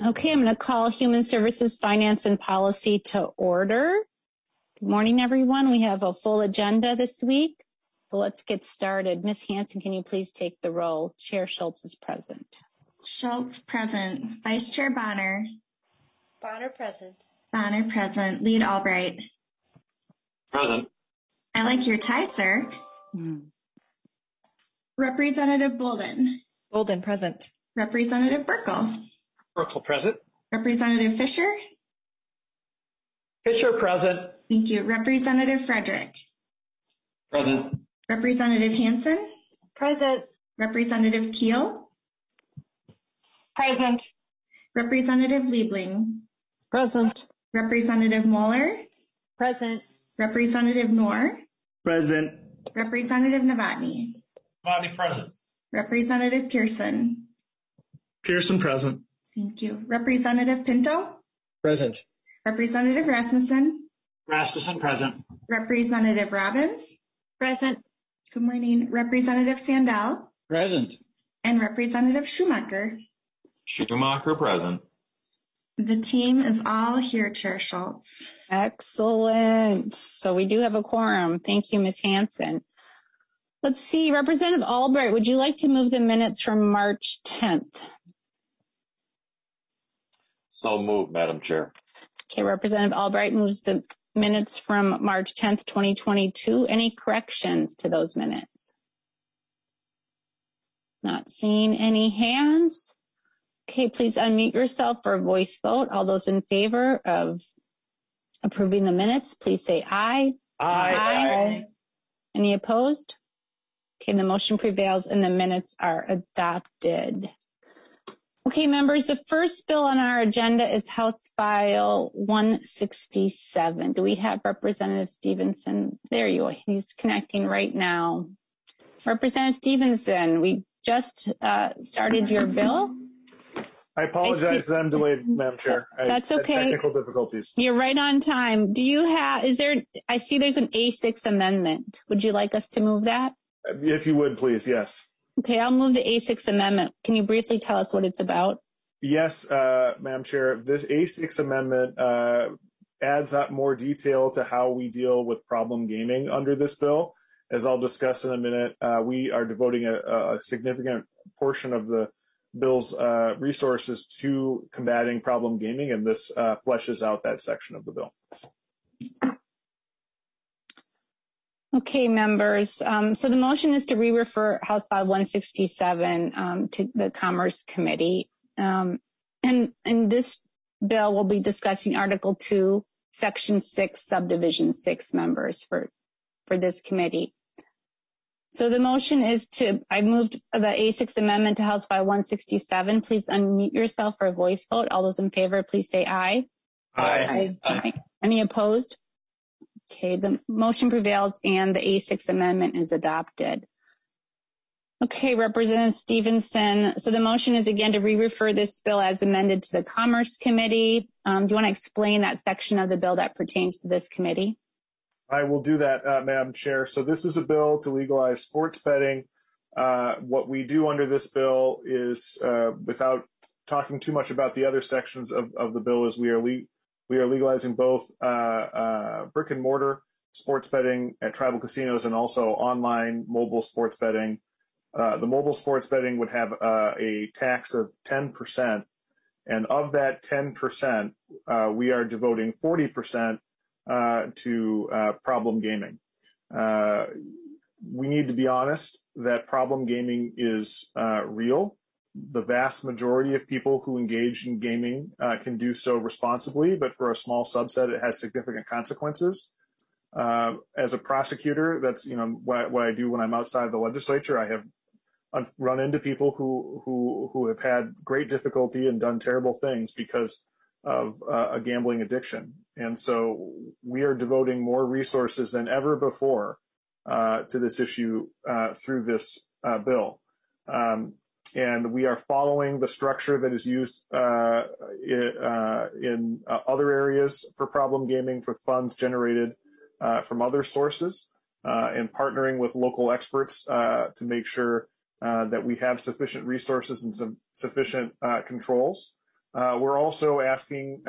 Okay, I'm going to call Human Services, Finance, and Policy to order. Good morning, everyone. We have a full agenda this week, so let's get started. Ms. Hanson, can you please take the roll? Chair Schultz is present. Schultz present. Vice Chair Bonner. Bonner present. Bonner present. Lead Albright. Present. I like your tie, sir. Representative Bolden. Bolden present. Representative Burkle. Burkle present. Representative Fisher. Fisher present. Thank you. Representative Frederick. Present. Representative Hanson. Present. Representative Keel. Present. Representative Liebling. Present. Representative Moeller. Present. Representative Knorr. Present. Representative Novotny. Novotny present. Representative Pearson. Pearson present. Thank you. Representative Pinto. Present. Representative Rasmussen. Rasmussen present. Representative Robbins. Present. Good morning. Representative Sandell. Present. And Representative Schumacher. Schumacher present. The team is all here, Chair Schultz. Excellent. So we do have a quorum. Thank you, Ms. Hanson. Let's see. Representative Albright, would you like to move the minutes from March 10th? So moved, Madam Chair. Okay, Representative Albright moves the minutes from March 10th, 2022. Any corrections to those minutes? Not seeing any hands. Okay, please unmute yourself for a voice vote. All those in favor of approving the minutes, please say aye. Aye. Aye. Any opposed? Okay, the motion prevails and the minutes are adopted. Okay, members, the first bill on our agenda is House File 167. Do we have Representative Stevenson? There you are. He's connecting right now. Representative Stevenson, we just started your bill. I apologize that I'm delayed, Madam Chair. That's okay. I had technical difficulties. You're right on time. Do you have, I see there's an A6 amendment. Would you like us to move that? If you would, please, yes. Okay, I'll move the A6 amendment. Can you briefly tell us what it's about? Yes, Madam Chair. This A6 amendment adds up more detail to how we deal with problem gaming under this bill. As I'll discuss in a minute, we are devoting a significant portion of the bill's resources to combating problem gaming, and this fleshes out that section of the bill. Okay, members. So the motion is to re-refer House File 167 to the Commerce Committee. And in this bill, we'll be discussing Article 2, Section 6, Subdivision 6 members for this committee. So the motion is I moved the A6 amendment to House File 167. Please unmute yourself for a voice vote. All those in favor, please say aye. Aye. Aye. Any opposed? Okay, the motion prevails and the A6 amendment is adopted. Okay, Representative Stevenson. So the motion is again to re-refer this bill as amended to the Commerce Committee. Do you want to explain that section of the bill that pertains to this committee? I will do that, Madam Chair. So this is a bill to legalize sports betting. What we do under this bill is, without talking too much about the other sections of the bill, is we are legalizing both brick and mortar sports betting at tribal casinos and also online mobile sports betting. The mobile sports betting would have a tax of 10%, and of that 10%, we are devoting 40% to problem gaming. We need to be honest that problem gaming is real. The vast majority of people who engage in gaming can do so responsibly, but for a small subset, it has significant consequences. As a prosecutor, that's what I do when I'm outside the legislature. I have run into people who have had great difficulty and done terrible things because of a gambling addiction. And so we are devoting more resources than ever before to this issue through this bill. And we are following the structure that is used in other areas for problem gaming for funds generated from other sources, and partnering with local experts to make sure that we have sufficient resources and some sufficient controls. We're also asking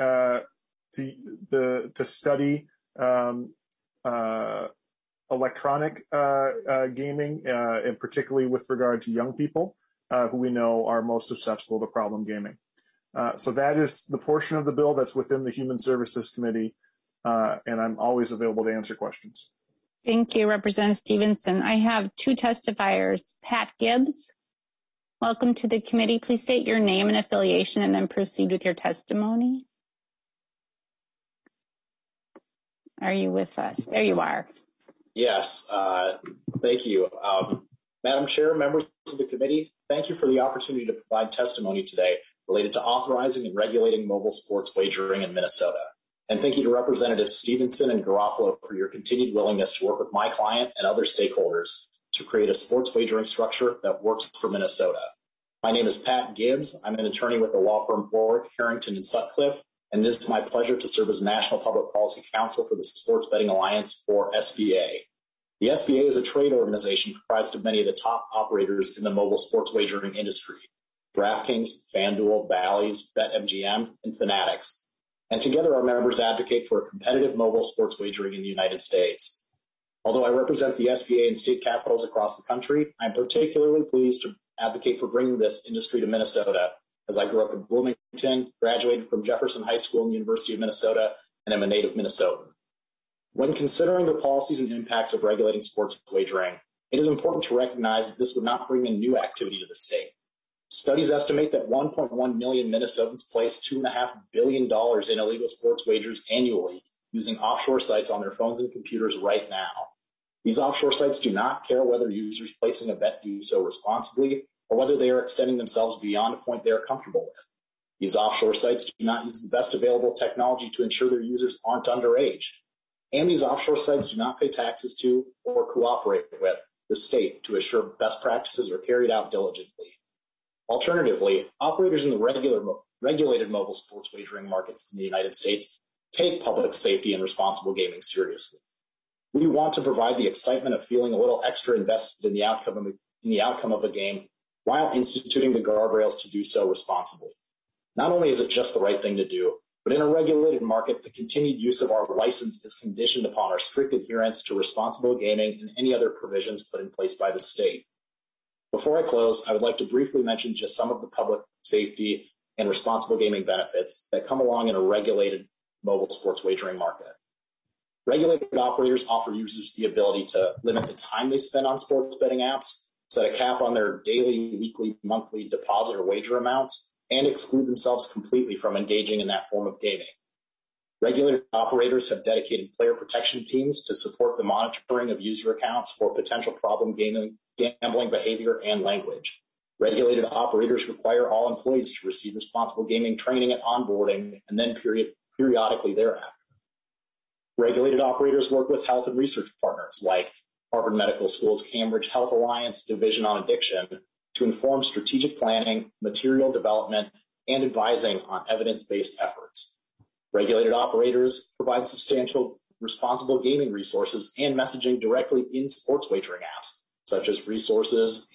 to study electronic gaming, and particularly with regard to young people who we know are most susceptible to problem gaming. So that is the portion of the bill that's within the Human Services Committee, and I'm always available to answer questions. Thank you, Representative Stevenson. I have two testifiers. Pat Gibbs, welcome to the committee. Please state your name and affiliation and then proceed with your testimony. Are you with us? There you are. Yes, thank you. Madam Chair, members of the committee, thank you for the opportunity to provide testimony today related to authorizing and regulating mobile sports wagering in Minnesota. And thank you to Representatives Stevenson and Garofalo for your continued willingness to work with my client and other stakeholders to create a sports wagering structure that works for Minnesota. My name is Pat Gibbs. I'm an attorney with the law firm Bork, Harrington, and Sutcliffe, and it is my pleasure to serve as National Public Policy Counsel for the Sports Betting Alliance, or SBA. The SBA is a trade organization comprised of many of the top operators in the mobile sports wagering industry: DraftKings, FanDuel, Bally's, BetMGM, and Fanatics. And together our members advocate for competitive mobile sports wagering in the United States. Although I represent the SBA in state capitals across the country, I'm particularly pleased to advocate for bringing this industry to Minnesota, as I grew up in Bloomington, graduated from Jefferson High School and the University of Minnesota, and am a native Minnesotan. When considering the policies and impacts of regulating sports wagering, it is important to recognize that this would not bring in new activity to the state. Studies estimate that 1.1 million Minnesotans place $2.5 billion in illegal sports wagers annually using offshore sites on their phones and computers right now. These offshore sites do not care whether users placing a bet do so responsibly or whether they are extending themselves beyond a point they are comfortable with. These offshore sites do not use the best available technology to ensure their users aren't underage. And these offshore sites do not pay taxes to or cooperate with the state to assure best practices are carried out diligently. Alternatively, operators in the regulated mobile sports wagering markets in the United States take public safety and responsible gaming seriously. We want to provide the excitement of feeling a little extra invested in the outcome of a game while instituting the guardrails to do so responsibly. Not only is it just the right thing to do, but in a regulated market, the continued use of our license is conditioned upon our strict adherence to responsible gaming and any other provisions put in place by the state. Before I close, I would like to briefly mention just some of the public safety and responsible gaming benefits that come along in a regulated mobile sports wagering market. Regulated operators offer users the ability to limit the time they spend on sports betting apps, set a cap on their daily, weekly, monthly deposit or wager amounts, and exclude themselves completely from engaging in that form of gaming. Regulated operators have dedicated player protection teams to support the monitoring of user accounts for potential problem gambling behavior and language. Regulated operators require all employees to receive responsible gaming training at onboarding and then periodically thereafter. Regulated operators work with health and research partners like Harvard Medical School's Cambridge Health Alliance Division on Addiction to inform strategic planning, material development, and advising on evidence-based efforts. Regulated operators provide substantial responsible gaming resources and messaging directly in sports wagering apps, such resources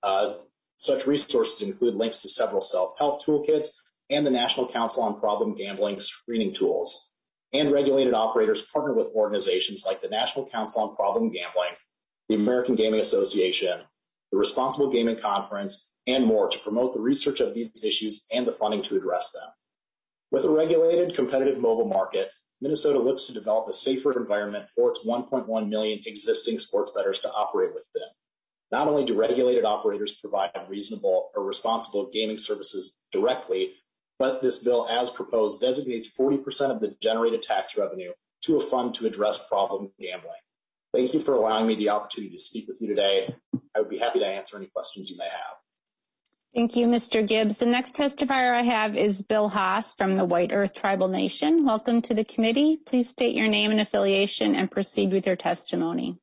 include links to several self-help toolkits and the National Council on Problem Gambling screening tools. And regulated operators partner with organizations like the National Council on Problem Gambling, the American Gaming Association, the Responsible Gaming Conference, and more to promote the research of these issues and the funding to address them. With a regulated, competitive mobile market, Minnesota looks to develop a safer environment for its 1.1 million existing sports bettors to operate within. Not only do regulated operators provide reasonable or responsible gaming services directly, but this bill, as proposed, designates 40% of the generated tax revenue to a fund to address problem gambling. Thank you for allowing me the opportunity to speak with you today. I would be happy to answer any questions you may have. Thank you, Mr. Gibbs. The next testifier I have is Bill Haas from the White Earth Tribal Nation. Welcome to the committee. Please state your name and affiliation and proceed with your testimony.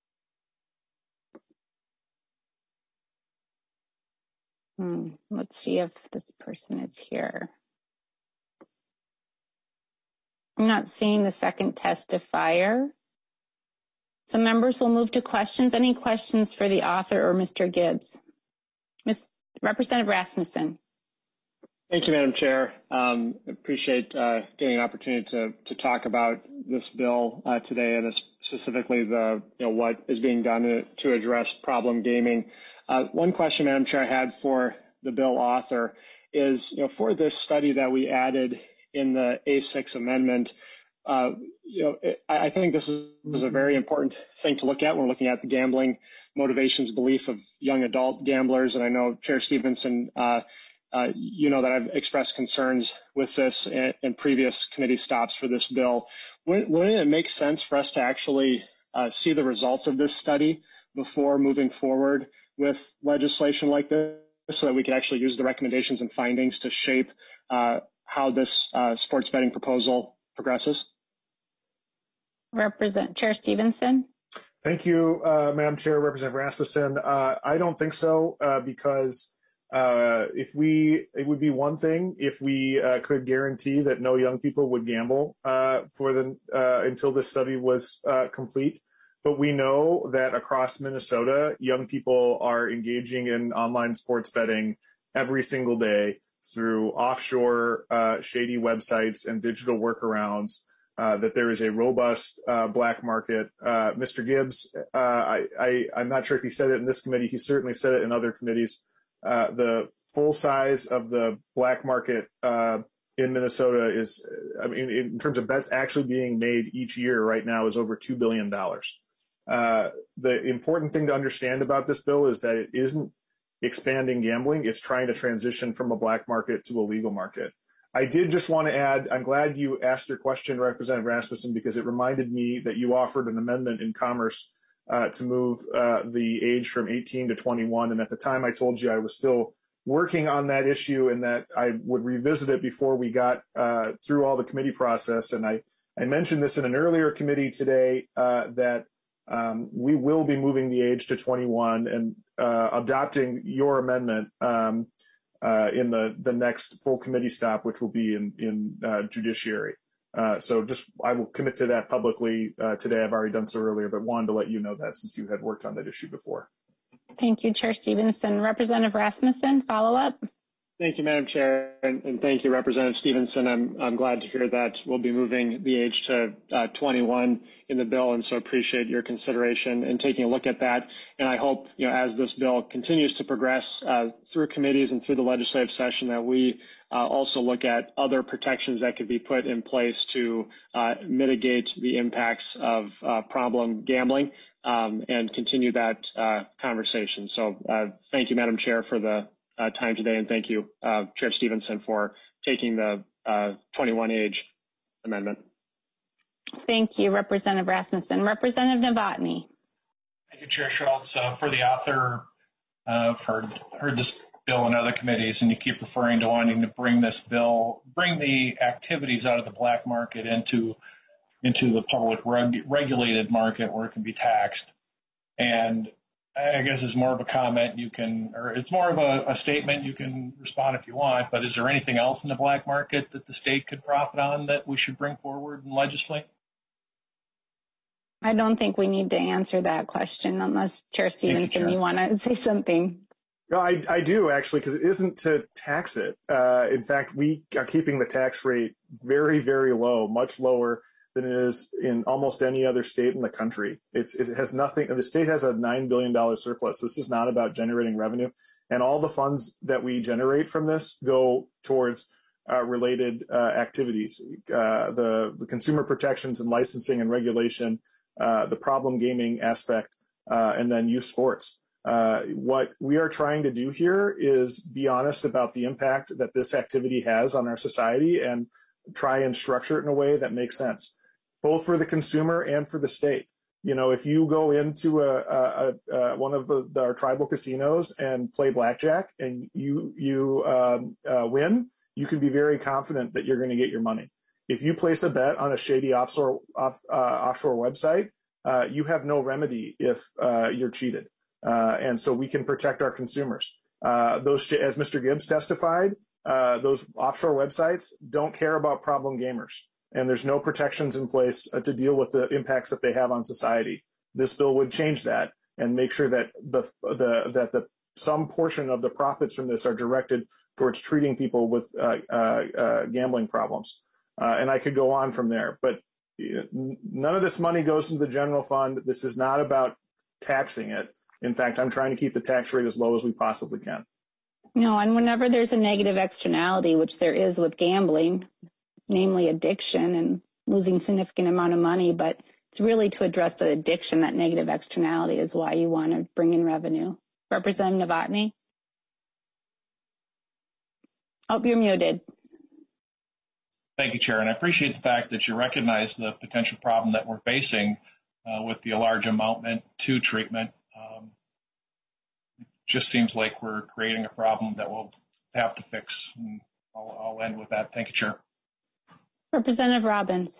Let's see if this person is here. I'm not seeing the second testifier. So members will move to questions. Any questions for the author or Mr. Gibbs? Representative Rasmussen. Thank you, Madam Chair. Appreciate getting an opportunity to talk about this bill today, and specifically what is being done to address problem gaming. One question, Madam Chair, I had for the bill author is, for this study that we added in the A6 amendment, I think this is a very important thing to look at when we're looking at the gambling motivations belief of young adult gamblers. And I know Chair Stevenson, that I've expressed concerns with this in previous committee stops for this bill. Wouldn't it make sense for us to actually see the results of this study before moving forward with legislation like this, so that we could actually use the recommendations and findings to shape how this sports betting proposal progresses? Chair Stevenson. Thank you, Madam Chair, Representative Rasmussen. I don't think so, because it would be one thing if we could guarantee that no young people would gamble until this study was complete. But we know that across Minnesota, young people are engaging in online sports betting every single day through offshore shady websites and digital workarounds, that there is a robust black market. Mr. Gibbs, I'm not sure if he said it in this committee. He certainly said it in other committees. The full size of the black market in Minnesota is, in terms of bets actually being made each year right now, is over $2 billion. The important thing to understand about this bill is that it isn't expanding gambling. It's trying to transition from a black market to a legal market. I did just want to add, I'm glad you asked your question, Representative Rasmussen, because it reminded me that you offered an amendment in Commerce to move the age from 18 to 21. And at the time I told you I was still working on that issue and that I would revisit it before we got through all the committee process. And I mentioned this in an earlier committee today, that we will be moving the age to 21 and adopting your amendment in the next full committee stop, which will be in Judiciary. So I will commit to that publicly today. I've already done so earlier, but wanted to let you know that since you had worked on that issue before. Thank you, Chair Stevenson. Representative Rasmussen, follow up. Thank you, Madam Chair, and thank you, Representative Stevenson. I'm glad to hear that we'll be moving the age to 21 in the bill, and so appreciate your consideration and taking a look at that. And I hope, as this bill continues to progress through committees and through the legislative session, that we also look at other protections that could be put in place to mitigate the impacts of problem gambling and continue that conversation. So thank you, Madam Chair, for the time today, and thank you, Chair Stevenson, for taking the 21 age amendment. Thank you, Representative Rasmussen. Representative Novotny. Thank you, Chair Schultz. For the author, I've heard this bill in other committees, and you keep referring to wanting to bring the activities out of the black market into the public regulated market where it can be taxed. And I guess it's more of a comment it's more of a statement. You can respond if you want, but is there anything else in the black market that the state could profit on that we should bring forward and legislate? I don't think we need to answer that question unless Chair Stevenson, you want to say something. No, I do actually, because it isn't to tax it. In fact, we are keeping the tax rate very, very low, much lower than it is in almost any other state in the country. It has nothing. The state has a $9 billion surplus. This is not about generating revenue, and all the funds that we generate from this go towards related activities, the consumer protections and licensing and regulation, the problem gaming aspect, and then youth sports. What we are trying to do here is be honest about the impact that this activity has on our society and try and structure it in a way that makes sense, both for the consumer and for the state. If you go into one of our tribal casinos and play blackjack and you win, you can be very confident that you're going to get your money. If you place a bet on a shady offshore website, you have no remedy if you're cheated. And so we can protect our consumers. As Mr. Gibbs testified, those offshore websites don't care about problem gamers, and there's no protections in place to deal with the impacts that they have on society. This bill would change that and make sure that some portion of the profits from this are directed towards treating people with gambling problems. And I could go on from there. But none of this money goes into the general fund. This is not about taxing it. In fact, I'm trying to keep the tax rate as low as we possibly can. No, and whenever there's a negative externality, which there is with gambling, namely addiction and losing significant amount of money, but it's really to address the addiction, that negative externality is why you want to bring in revenue. Representative Novotny? Oh, you're muted. Thank you, Chair. And I appreciate the fact that you recognize the potential problem that we're facing with the large amount to treatment. It just seems like we're creating a problem that we'll have to fix. And I'll end with that. Thank you, Chair. Representative Robbins.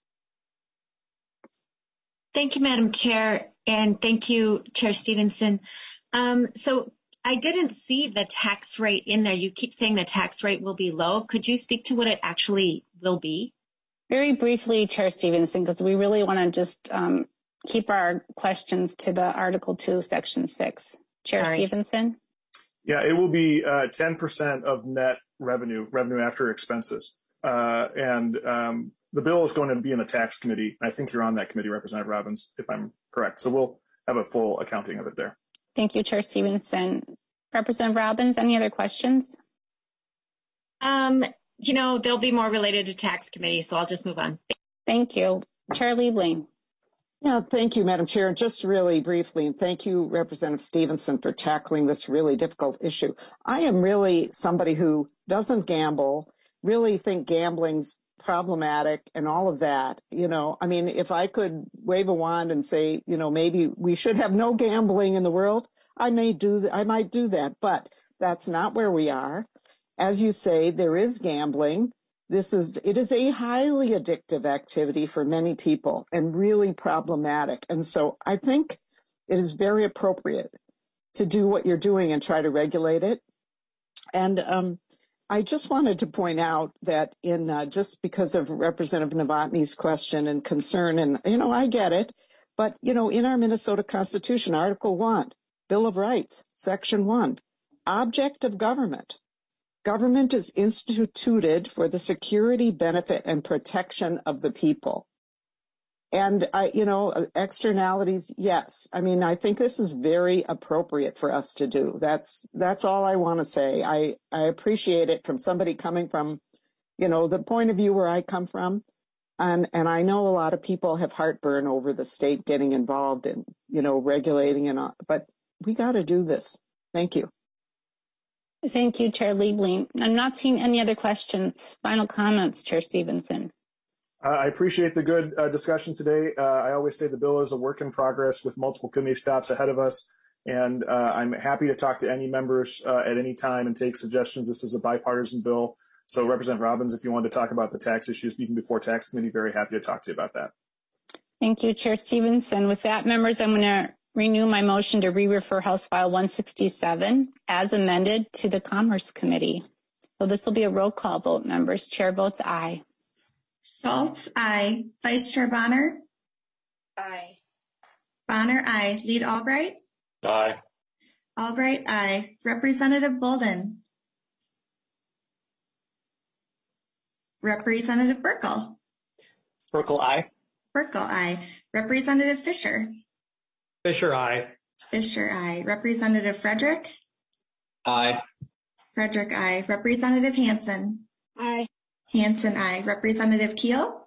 Thank you, Madam Chair, and thank you, Chair Stevenson. So I didn't see the tax rate in there. You keep saying the tax rate will be low. Could you speak to what it actually will be? Very briefly, Chair Stevenson, because we really want to just keep our questions to the Article 2, Section 6. Chair Stevenson? Yeah, it will be 10% of net revenue after expenses. The bill is going to be in the tax committee. I think you're on that committee, Representative Robbins, if I'm correct. So we'll have a full accounting of it there. Thank you, Chair Stevenson. Representative Robbins, any other questions? They'll be more related to tax committee, so I'll just move on. Thank you. Chair Liebling. Yeah, thank you, Madam Chair. Just really briefly, and thank you, Representative Stevenson, for tackling this really difficult issue. I am really somebody who doesn't gamble, really think gambling's problematic and all of that. If I could wave a wand and say, maybe we should have no gambling in the world, I might do that, but that's not where we are. As you say, there is gambling. It is a highly addictive activity for many people and really problematic. And so I think it is very appropriate to do what you're doing and try to regulate it. And I just wanted to point out that just because of Representative Novotny's question and concern, and, I get it, but, in our Minnesota Constitution, Article 1, Bill of Rights, Section 1, object of government. Government is instituted for the security, benefit, and protection of the people. And, externalities, yes. I think this is very appropriate for us to do. That's all I want to say. I appreciate it from somebody coming from, the point of view where I come from. And I know a lot of people have heartburn over the state getting involved in, regulating and all, but we got to do this. Thank you. Thank you, Chair Liebling. I'm not seeing any other questions. Final comments, Chair Stevenson. I appreciate the good discussion today. I always say the bill is a work in progress with multiple committee stops ahead of us. And I'm happy to talk to any members at any time and take suggestions. This is a bipartisan bill. So Representative Robbins, if you want to talk about the tax issues even before tax committee, very happy to talk to you about that. Thank you, Chair Stevenson. With that, members, I'm going to renew my motion to re-refer House File 167 as amended to the Commerce Committee. So this will be a roll call vote, members. Chair votes aye. Schultz, aye. Vice Chair Bonner? Aye. Bonner, aye. Lead Albright? Aye. Albright, aye. Representative Bolden? Representative Burkle? Burkle, aye. Burkle, aye. Representative Fisher? Fisher, aye. Fisher, aye. Representative Frederick? Aye. Frederick, aye. Representative Hansen? Aye. Hansen, aye. Representative Keel?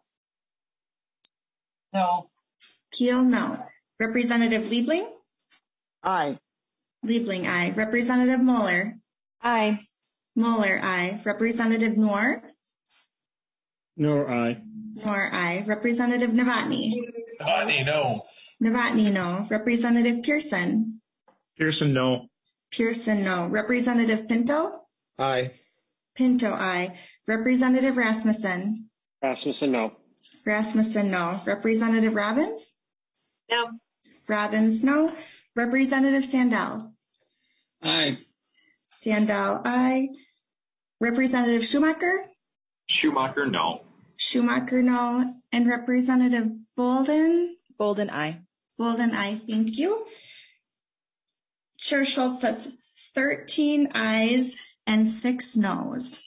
No. Keel, no. Representative Liebling? Aye. Liebling, aye. Representative Moeller? Aye. Moeller, aye. Representative Noor? Noor, aye. Noor, aye. Representative Novotny? Novotny, no. Novotny, no. Representative Pearson? Pearson, no. Pearson, no. Representative Pinto? Aye. Pinto, aye. Representative Rasmussen? Rasmussen, no. Rasmussen, no. Representative Robbins? No. Robbins, no. Representative Sandell? Aye. Sandell, aye. Representative Schumacher? Schumacher, no. Schumacher, no. And Representative Bolden? Bolden, aye. Bolden, aye. Thank you. Chair Schultz, that's 13 ayes, and 6 noes.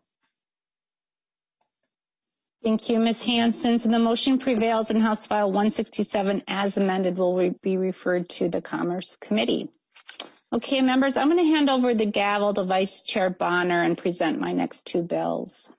Thank you, Ms. Hanson. So the motion prevails and House File 167 as amended will be referred to the Commerce Committee. Okay, members, I'm going to hand over the gavel to Vice Chair Bonner and present my next 2 bills.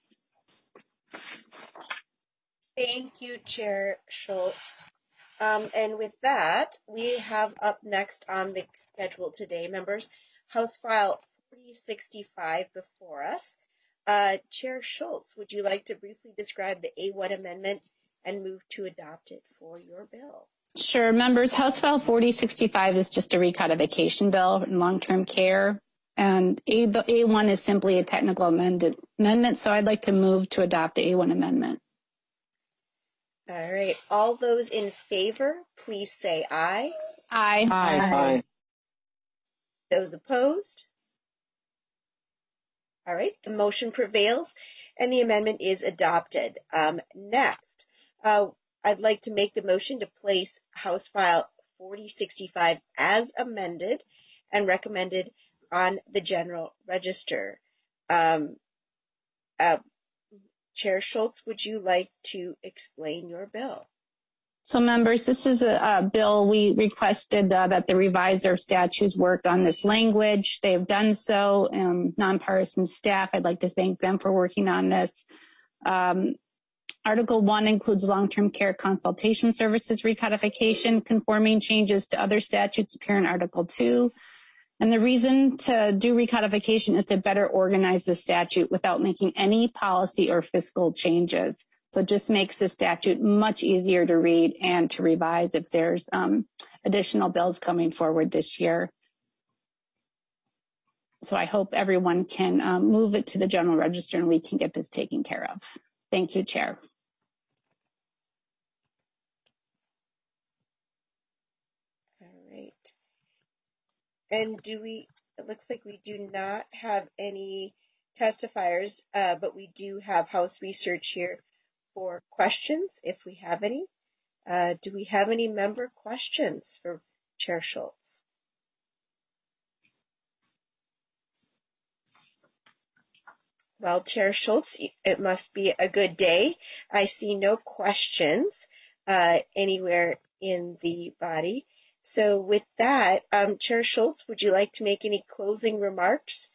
Thank you, Chair Schultz. And with that, we have up next on the schedule today, members, House File 4065 before us. Chair Schultz, would you like to briefly describe the A1 amendment and move to adopt it for your bill? Sure, members, House File 4065 is just a recodification bill in long-term care, and the A1 is simply a technical amendment, so I'd like to move to adopt the A1 amendment. All right, all those in favor, please say aye. Aye. Aye. Aye. Those opposed? All right, the motion prevails and the amendment is adopted. Next, I'd like to make the motion to place House File 4065 as amended and recommended on the General Register. Chair Schultz, would you like to explain your bill? So members, this is a bill we requested that the reviser of statutes work on this language. They have done so. Nonpartisan staff, I'd like to thank them for working on this. Article 1 includes long-term care consultation services recodification. Conforming changes to other statutes appear in Article 2. And the reason to do recodification is to better organize the statute without making any policy or fiscal changes. So it just makes the statute much easier to read and to revise if there's additional bills coming forward this year. So I hope everyone can move it to the General Register and we can get this taken care of. Thank you, Chair. All right. And it looks like we do not have any testifiers, but we do have House Research here for questions, if we have any. Do we have any member questions for Chair Schultz? Well, Chair Schultz, it must be a good day. I see no questions anywhere in the body. So with that, Chair Schultz, would you like to make any closing remarks?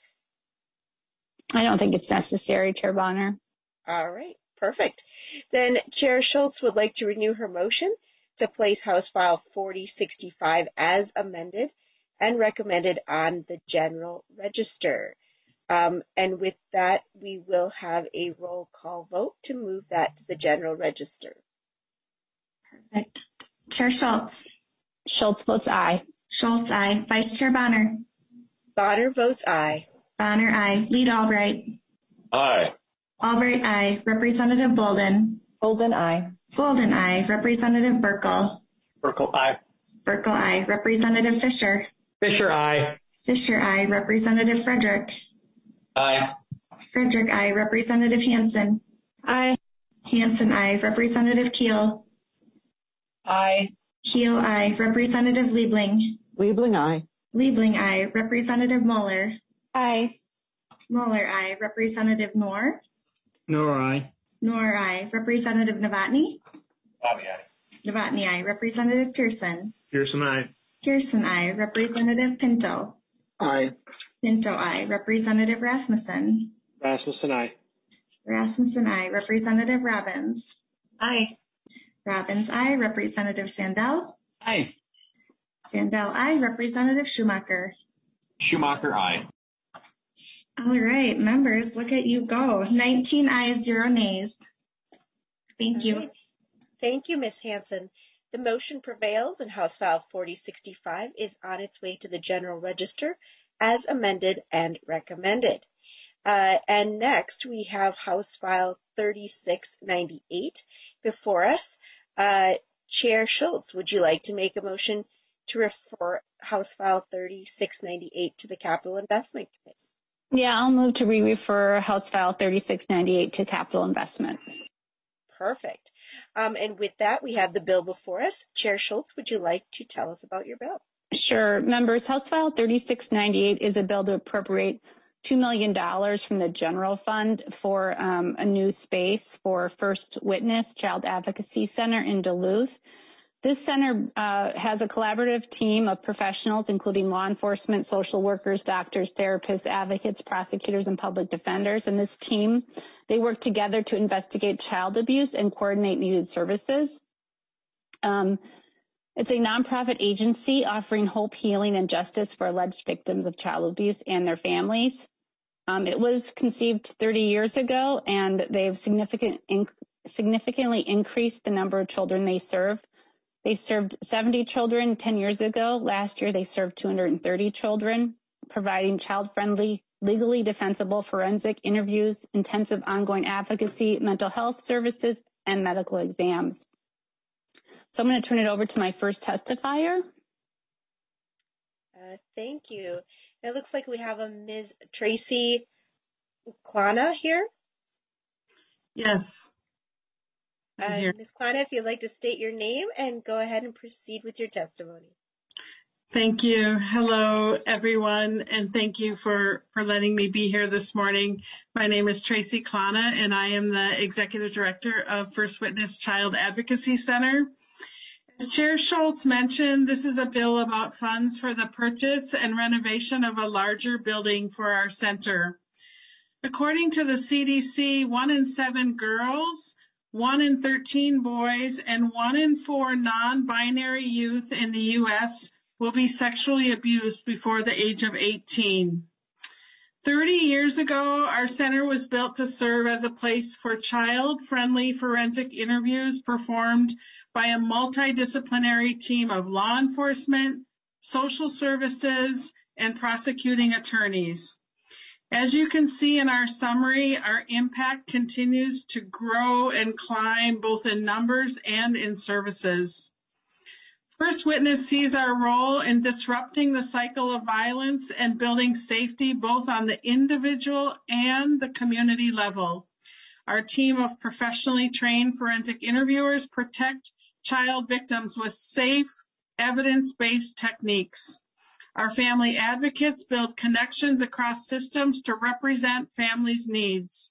I don't think it's necessary, Chair Bonner. All right. Perfect. Then Chair Schultz would like to renew her motion to place House File 4065 as amended and recommended on the General Register. And with that, we will have a roll call vote to move that to the General Register. Perfect. Chair Schultz. Schultz votes aye. Schultz, aye. Vice Chair Bonner. Bonner votes aye. Bonner, aye. Lead Albright. Aye. Albright, aye. Representative Bolden. Bolden, aye. Bolden, aye. Representative Burkle. Burkle, aye. Burkle, aye. Representative Fisher. Fisher, aye. Fisher, aye. Representative Frederick. Aye. Frederick, aye. Representative Hanson. Aye. Hanson, aye. Representative Keel. Aye. Keel, aye. Representative Liebling. Liebling, aye. Liebling, aye. Representative Mueller. Aye. Mueller, aye. Representative Noor. Noor, aye. Noor, aye. Representative Novotny. Bobby, aye. Novotny, aye. Representative Pearson. Pearson, aye. Pearson, aye. Representative Pinto. Aye. Pinto, aye. Representative Rasmussen. Rasmussen, aye. Rasmussen, aye. Representative Robbins. Aye. Robbins, aye. Representative Sandell. Aye. Sandell, aye. Representative Schumacher. Schumacher, aye. All right, members, look at you go. 19 ayes, 0 nays. Thank you. Right. Thank you, Ms. Hanson. The motion prevails and House File 4065 is on its way to the General Register as amended and recommended. And next we have House File 3698 before us. Chair Schultz, would you like to make a motion to refer House File 3698 to the Capital Investment Committee? Yeah, I'll move to re-refer House File 3698 to Capital Investment. Perfect. And with that, we have the bill before us. Chair Schultz, would you like to tell us about your bill? Sure. Members, House File 3698 is a bill to appropriate $2 million from the general fund for a new space for First Witness Child Advocacy Center in Duluth. This center has a collaborative team of professionals, including law enforcement, social workers, doctors, therapists, advocates, prosecutors, and public defenders. And this team, they work together to investigate child abuse and coordinate needed services. It's a nonprofit agency offering hope, healing, and justice for alleged victims of child abuse and their families. It was conceived 30 years ago, and they've significantly increased the number of children they serve. They served 70 children 10 years ago. Last year, they served 230 children, providing child-friendly, legally defensible forensic interviews, intensive ongoing advocacy, mental health services, and medical exams. So I'm going to turn it over to my first testifier. Thank you. It looks like we have a Ms. Tracy Klana here. Yes. Ms. Klana, if you'd like to state your name and go ahead and proceed with your testimony. Thank you. Hello, everyone, and thank you for letting me be here this morning. My name is Tracy Klana, and I am the Executive Director of First Witness Child Advocacy Center. As Chair Schultz mentioned, this is a bill about funds for the purchase and renovation of a larger building for our center. According to the CDC, 1 in 7 girls, 1 in 13 boys, and 1 in 4 non-binary youth in the U.S. will be sexually abused before the age of 18. 30 years ago, our center was built to serve as a place for child-friendly forensic interviews performed by a multidisciplinary team of law enforcement, social services, and prosecuting attorneys. As you can see in our summary, our impact continues to grow and climb both in numbers and in services. First Witness sees our role in disrupting the cycle of violence and building safety both on the individual and the community level. Our team of professionally trained forensic interviewers protect child victims with safe, evidence-based techniques. Our family advocates build connections across systems to represent families' needs.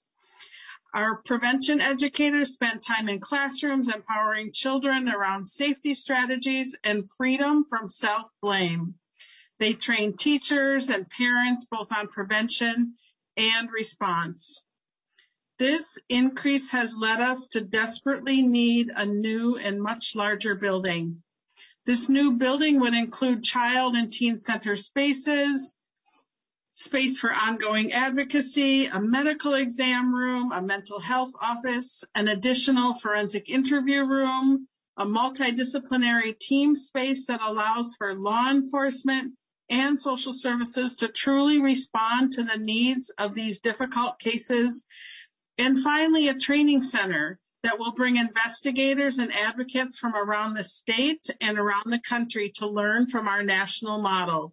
Our prevention educators spend time in classrooms empowering children around safety strategies and freedom from self-blame. They train teachers and parents both on prevention and response. This increase has led us to desperately need a new and much larger building. This new building would include child and teen center spaces, space for ongoing advocacy, a medical exam room, a mental health office, an additional forensic interview room, a multidisciplinary team space that allows for law enforcement and social services to truly respond to the needs of these difficult cases, and finally, a training center that will bring investigators and advocates from around the state and around the country to learn from our national model.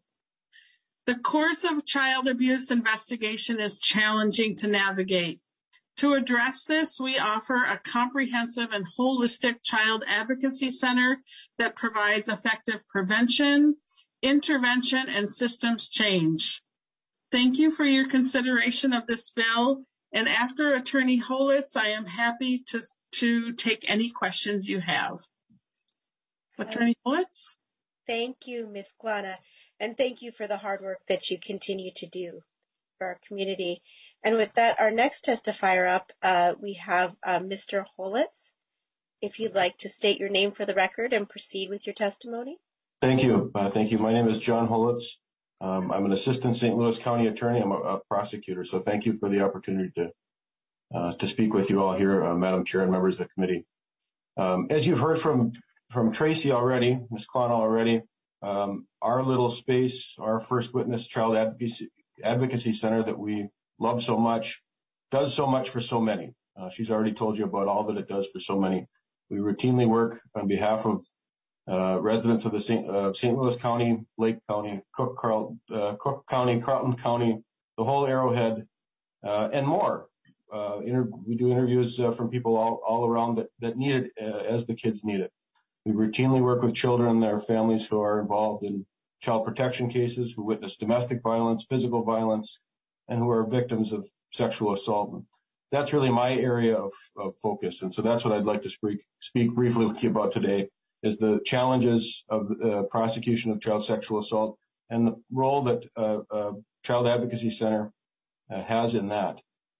The course of child abuse investigation is challenging to navigate. To address this, we offer a comprehensive and holistic child advocacy center that provides effective prevention, intervention, and systems change. Thank you for your consideration of this bill. And after Attorney Holitz, I am happy to take any questions you have. Attorney Holitz? Thank you, Ms. Klana, and thank you for the hard work that you continue to do for our community. And with that, our next testifier up, we have Mr. Holitz. If you'd like to state your name for the record and proceed with your testimony. Thank you. Thank you. My name is John Holitz. I'm an assistant St. Louis County attorney. I'm a prosecutor. So thank you for the opportunity to speak with you all here, Madam Chair and members of the committee. As you've heard from Tracy already, Ms. Klana already, our little space, our First Witness Child Advocacy Center that we love so much, does so much for so many. She's already told you about all that it does for so many. We routinely work on behalf of residents of the St. Louis County, Lake County, Cook County, Carlton County, the whole Arrowhead, and more. We do interviews from people all around that need it as the kids need it. We routinely work with children and their families who are involved in child protection cases, who witness domestic violence, physical violence, and who are victims of sexual assault. That's really my area of focus. And so that's what I'd like to speak briefly with you about today, is the challenges of the prosecution of child sexual assault and the role that Child Advocacy Center has in that.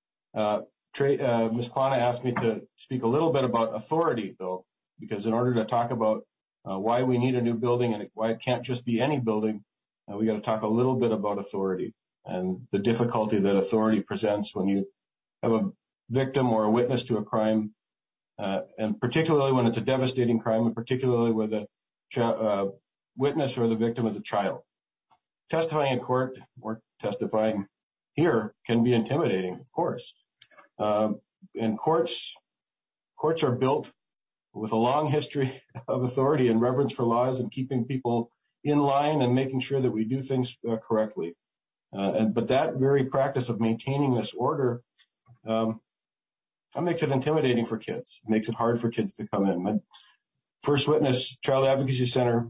Ms. Klana asked me to speak a little bit about authority, though, because in order to talk about why we need a new building and why it can't just be any building, we got to talk a little bit about authority and the difficulty that authority presents when you have a victim or a witness to a crime, and particularly when it's a devastating crime, and particularly where the witness or the victim is a child. Testifying in court or testifying here can be intimidating, of course. And courts are built with a long history of authority and reverence for laws and keeping people in line and making sure that we do things correctly. But that very practice of maintaining this order that makes it intimidating for kids. It makes it hard for kids to come in. My First Witness Child Advocacy Center,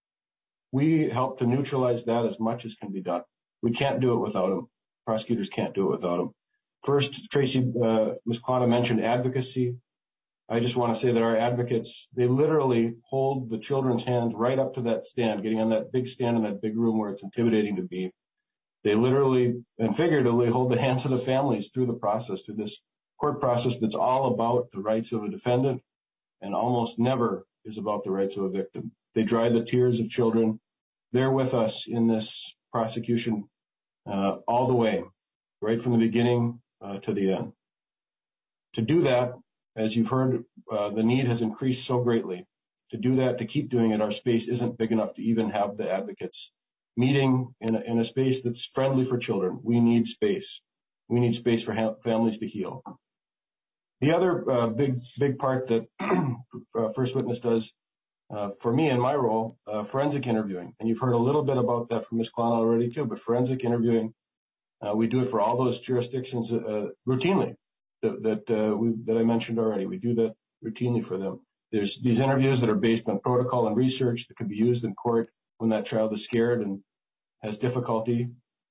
we help to neutralize that as much as can be done. We can't do it without them. Prosecutors can't do it without them. First, Tracy, Ms. Klana mentioned advocacy. I just want to say that our advocates, they literally hold the children's hands right up to that stand, getting on that big stand in that big room where it's intimidating to be. They literally and figuratively hold the hands of the families through the process, through this court process that's all about the rights of a defendant and almost never is about the rights of a victim. They dry the tears of children. They're with us in this prosecution all the way, right from the beginning to the end. To do that, as you've heard, the need has increased so greatly. To do that, to keep doing it, our space isn't big enough to even have the advocates meeting in a space that's friendly for children. We need space. We need space for families to heal. The other big part that First Witness does for me in my role, forensic interviewing. And you've heard a little bit about that from Ms. Klana already too, but forensic interviewing, we do it for all those jurisdictions routinely that I mentioned already. We do that routinely for them. There's these interviews that are based on protocol and research that can be used in court when that child is scared and has difficulty.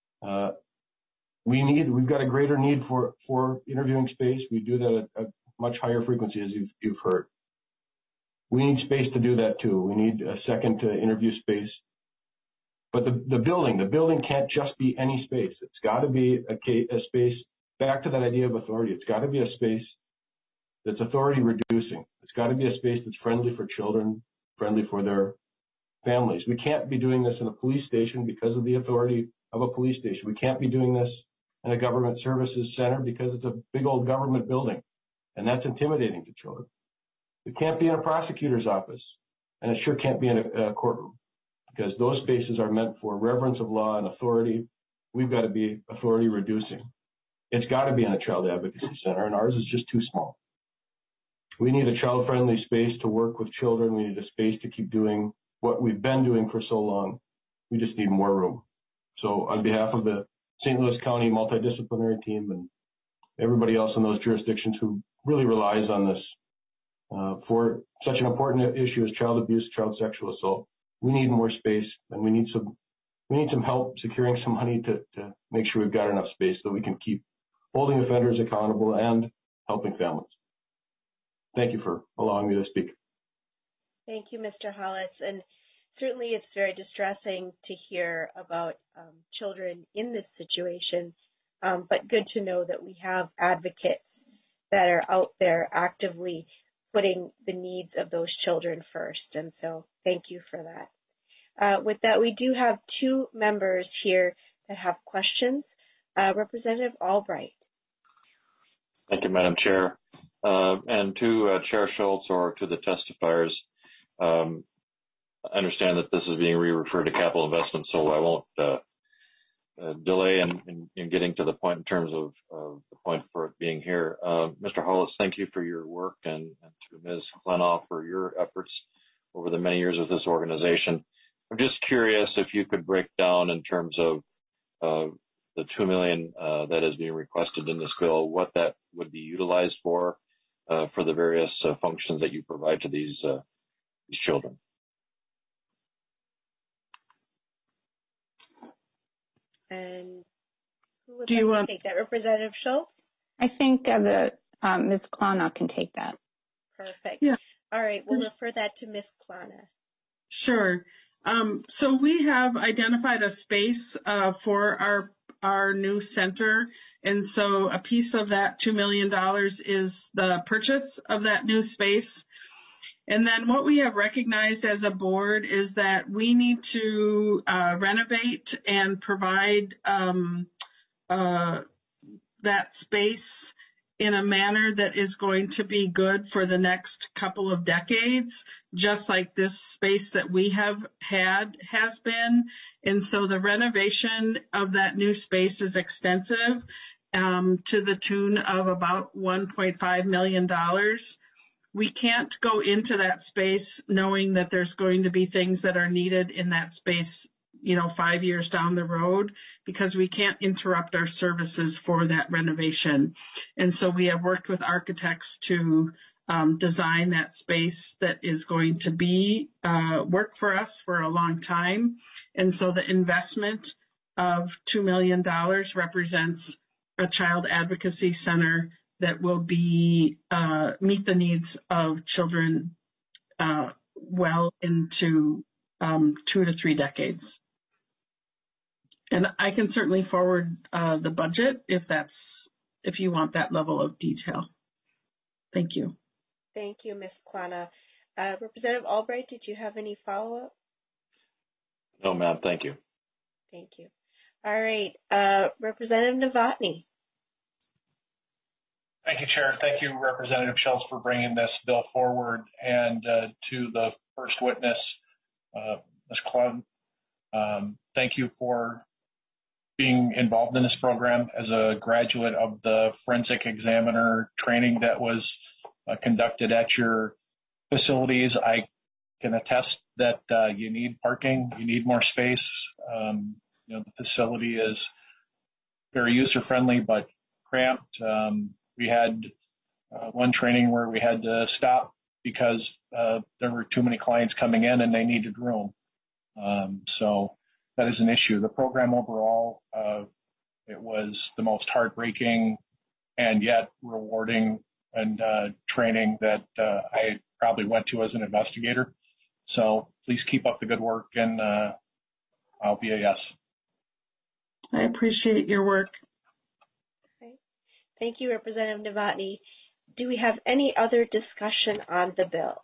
We've got a greater need for interviewing space. We do that at a much higher frequency, as you've heard. We need space to do that too. We need a second interview space. But the building can't just be any space. It's got to be a space, back to that idea of authority. It's got to be a space that's authority reducing. It's got to be a space that's friendly for children, friendly for their families. We can't be doing this in a police station because of the authority of a police station. We can't be doing this in a government services center because it's a big old government building, and that's intimidating to children. It can't be in a prosecutor's office, and it sure can't be in a courtroom, because those spaces are meant for reverence of law and authority. We've got to be authority reducing. It's got to be in a child advocacy center, and ours is just too small. We need a child-friendly space to work with children. We need a space to keep doing what we've been doing for so long. We just need more room. So on behalf of the St. Louis County multidisciplinary team and everybody else in those jurisdictions who really relies on this for such an important issue as child abuse, child sexual assault, we need more space, and we need some help securing some money to make sure we've got enough space so that we can keep holding offenders accountable and helping families. Thank you for allowing me to speak. Thank you, Mr. Holitz. And certainly it's very distressing to hear about children in this situation, but good to know that we have advocates that are out there actively putting the needs of those children first. And so thank you for that. With that, we do have two members here that have questions. Representative Albright. Thank you, Madam Chair. And to Chair Schultz or to the testifiers, I understand that this is being re-referred to capital investment, so I won't delay in getting to the point in terms of the point for it being here. Mr. Holitz, thank you for your work, and to Ms. Klenoff for your efforts over the many years with this organization. I'm just curious if you could break down in terms of the $2 million that is being requested in this bill, what that would be utilized for the various functions that you provide to these children. And who Who would like to take that? Representative Schultz? I think Ms. Klana can take that. Perfect. Yeah. All right, we'll refer that to Ms. Klana. Sure. So we have identified a space for our new center. And so a piece of that $2 million is the purchase of that new space. And then what we have recognized as a board is that we need to renovate and provide that space in a manner that is going to be good for the next couple of decades, just like this space that we have had has been. And so the renovation of that new space is extensive to the tune of about $1.5 million. We can't go into that space knowing that there's going to be things that are needed in that space, 5 years down the road, because we can't interrupt our services for that renovation. And so we have worked with architects to design that space that is going to be work for us for a long time. And so the investment of $2 million represents a child advocacy center that will be meet the needs of children well into 2 to 3 decades. And I can certainly forward the budget if you want that level of detail. Thank you. Thank you, Ms. Klana. Representative Albright, did you have any follow-up? No, ma'am. Thank you. Thank you. All right. Representative Novotny. Thank you, Chair. Thank you, Representative Schultz, for bringing this bill forward. And to the first witness, Ms. Klun, thank you for being involved in this program as a graduate of the forensic examiner training that was conducted at your facilities. I can attest that you need parking, you need more space. The facility is very user-friendly but cramped. We had one training where we had to stop because there were too many clients coming in and they needed room. So that is an issue. The program overall, it was the most heartbreaking and yet rewarding and training that I probably went to as an investigator. So please keep up the good work, and I'll be a yes. I appreciate your work. Okay. Thank you, Representative Novotny. Do we have any other discussion on the bill?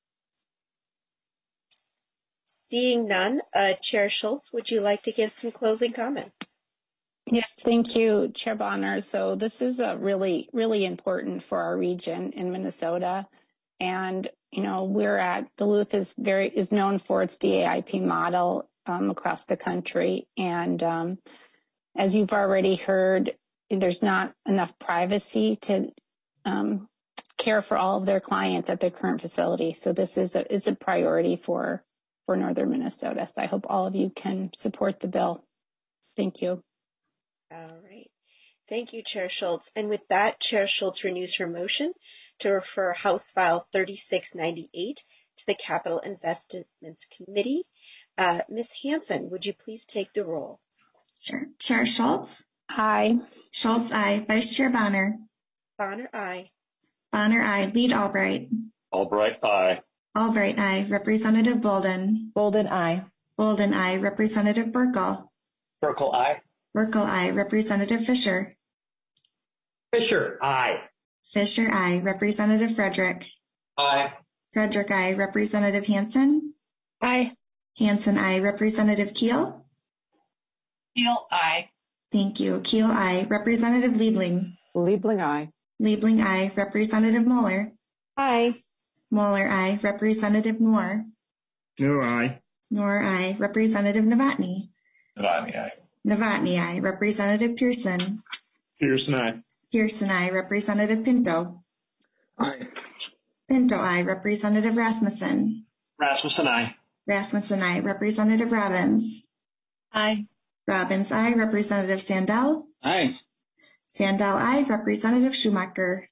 Seeing none, Chair Schultz, would you like to give some closing comments? Yes, thank you, Chair Bonner. So this is a really, really important for our region in Minnesota. And, we're at Duluth is known for its DAIP model across the country. And as you've already heard, there's not enough privacy to care for all of their clients at their current facility. So this is a priority for Northern Minnesota. So I hope all of you can support the bill. Thank you. All right. Thank you, Chair Schultz. And with that, Chair Schultz renews her motion to refer House File 3698 to the Capital Investments Committee. Ms. Hanson, would you please take the roll? Sure. Chair Schultz? Aye. Schultz, aye. Vice Chair Bonner? Bonner, aye. Bonner, aye. Lead Albright? Albright, aye. Albright, aye. Representative Bolden? Bolden, aye. Bolden, aye. Representative Burkle? Burkle, aye. Burkle, aye. Representative Fisher? Fisher, aye. Fisher, aye. Representative Frederick? Aye. Frederick, aye. Representative Hanson? Aye. Hanson, aye. Representative Keel? Keel, aye. Thank you. Keel, aye. Representative Liebling? Liebling, aye. Liebling, aye. Representative Moeller? Aye. Moeller, aye. Representative Moore? Moore, aye. Moore, aye. Representative Novotny? Novotny, aye. Novotny, aye. Representative Pearson? Pearson, aye. Pearson, aye. Representative Pinto? Aye. Pinto, aye. Representative Rasmussen? Rasmussen, aye. Rasmussen, aye. Representative Robbins? Aye. Robbins, aye. Representative Sandell? Aye. Sandell, aye. Representative Schumacher?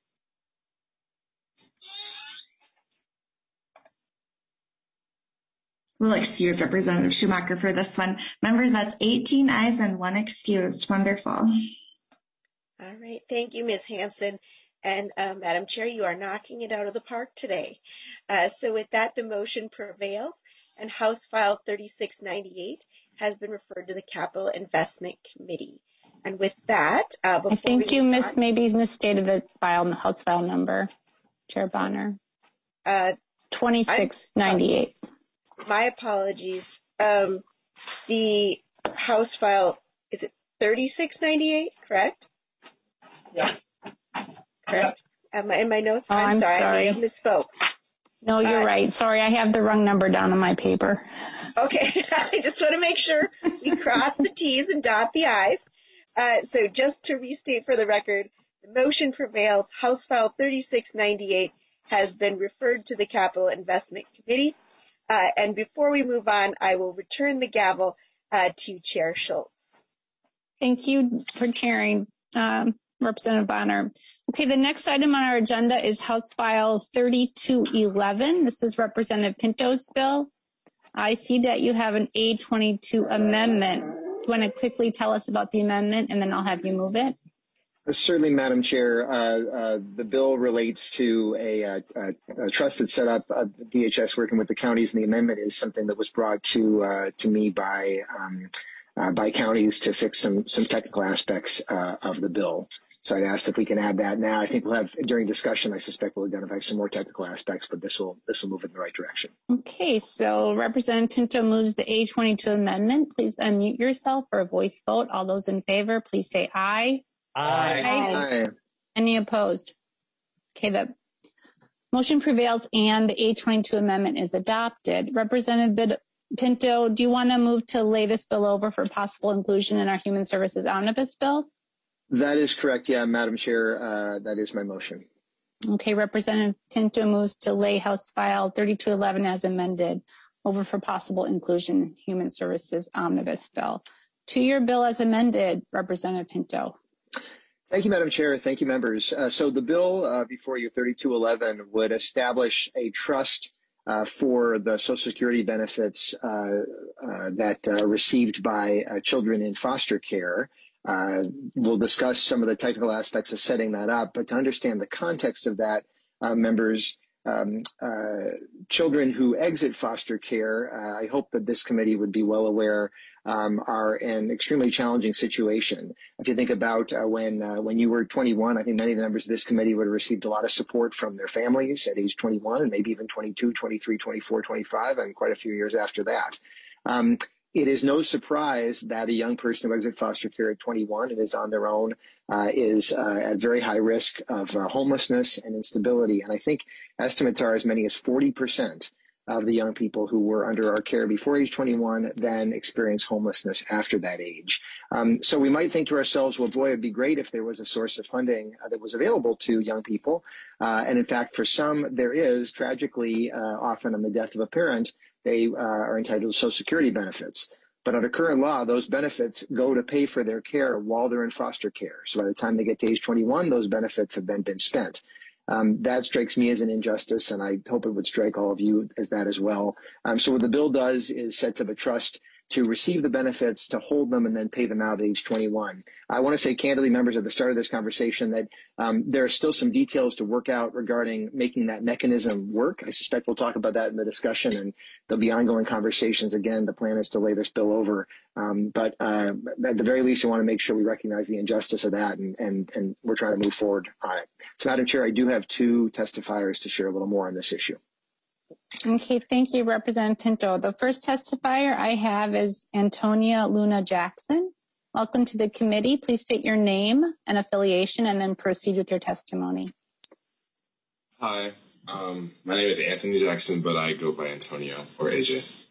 We'll excuse Representative Schumacher for this one. Members, that's 18 ayes and 1 excused. Wonderful. All right. Thank you, Ms. Hanson. And Madam Chair, you are knocking it out of the park today. So with that, the motion prevails, and House File 3698 has been referred to the Capital Investment Committee. And with that, I think you misstated the House file number, Chair Bonner. 2698. My apologies. The House file, is it 3698, correct? Yes. Correct. In my notes? Oh, I'm sorry. I misspoke. No, you're right. Sorry, I have the wrong number down on my paper. Okay. I just want to make sure we cross the T's and dot the I's. So just to restate for the record, the motion prevails. House File 3698 has been referred to the Capital Investment Committee. And before we move on, I will return the gavel to Chair Schultz. Thank you for chairing, Representative Bonner. Okay, the next item on our agenda is House File 3211. This is Representative Pinto's bill. I see that you have an A22 amendment. Do you want to quickly tell us about the amendment, and then I'll have you move it? Certainly, Madam Chair. The bill relates to a trust that's set up, DHS working with the counties, and the amendment is something that was brought to me by counties to fix some technical aspects of the bill. So I'd ask if we can add that now. I think we'll have, during discussion, I suspect we'll identify some more technical aspects, but this will move in the right direction. Okay, so Representative Pinto moves the A22 amendment. Please unmute yourself for a voice vote. All those in favor, please say aye. Aye. Aye. Any opposed? Okay, the motion prevails and the A22 amendment is adopted. Representative Pinto, do you want to move to lay this bill over for possible inclusion in our Human Services Omnibus bill? That is correct. Yeah, Madam Chair, that is my motion. Okay, Representative Pinto moves to lay House File 3211 as amended over for possible inclusion in Human Services Omnibus bill. To your bill as amended, Representative Pinto. Thank you, Madam Chair. Thank you, members. So the bill before you, 3211, would establish a trust for the Social Security benefits that are received by children in foster care. We'll discuss some of the technical aspects of setting that up, but to understand the context of that, members, children who exit foster care, I hope that this committee would be well aware, are in extremely challenging situation. If you think about when you were 21, I think many of the members of this committee would have received a lot of support from their families at age 21 and maybe even 22, 23, 24, 25, and quite a few years after that. It is no surprise that a young person who exits foster care at 21 and is on their own is at very high risk of homelessness and instability. And I think estimates are as many as 40% of the young people who were under our care before age 21 then experience homelessness after that age. So we might think to ourselves, well, boy, it'd be great if there was a source of funding that was available to young people. And in fact, for some, there is, tragically, often on the death of a parent, they are entitled to Social Security benefits. But under current law, those benefits go to pay for their care while they're in foster care. So by the time they get to age 21, those benefits have then been spent. That strikes me as an injustice, and I hope it would strike all of you as that as well. So what the bill does is sets up a trust to receive the benefits, to hold them, and then pay them out at age 21. I want to say candidly, members, at the start of this conversation that there are still some details to work out regarding making that mechanism work. I suspect we'll talk about that in the discussion, and there'll be ongoing conversations. Again, the plan is to lay this bill over. But at the very least, I want to make sure we recognize the injustice of that, and we're trying to move forward on it. So, Madam Chair, I do have two testifiers to share a little more on this issue. Okay, thank you, Representative Pinto. The first testifier I have is Antonia Luna Jackson. Welcome to the committee. Please state your name and affiliation and then proceed with your testimony. Hi, my name is Anthony Jackson, but I go by Antonio or AJ.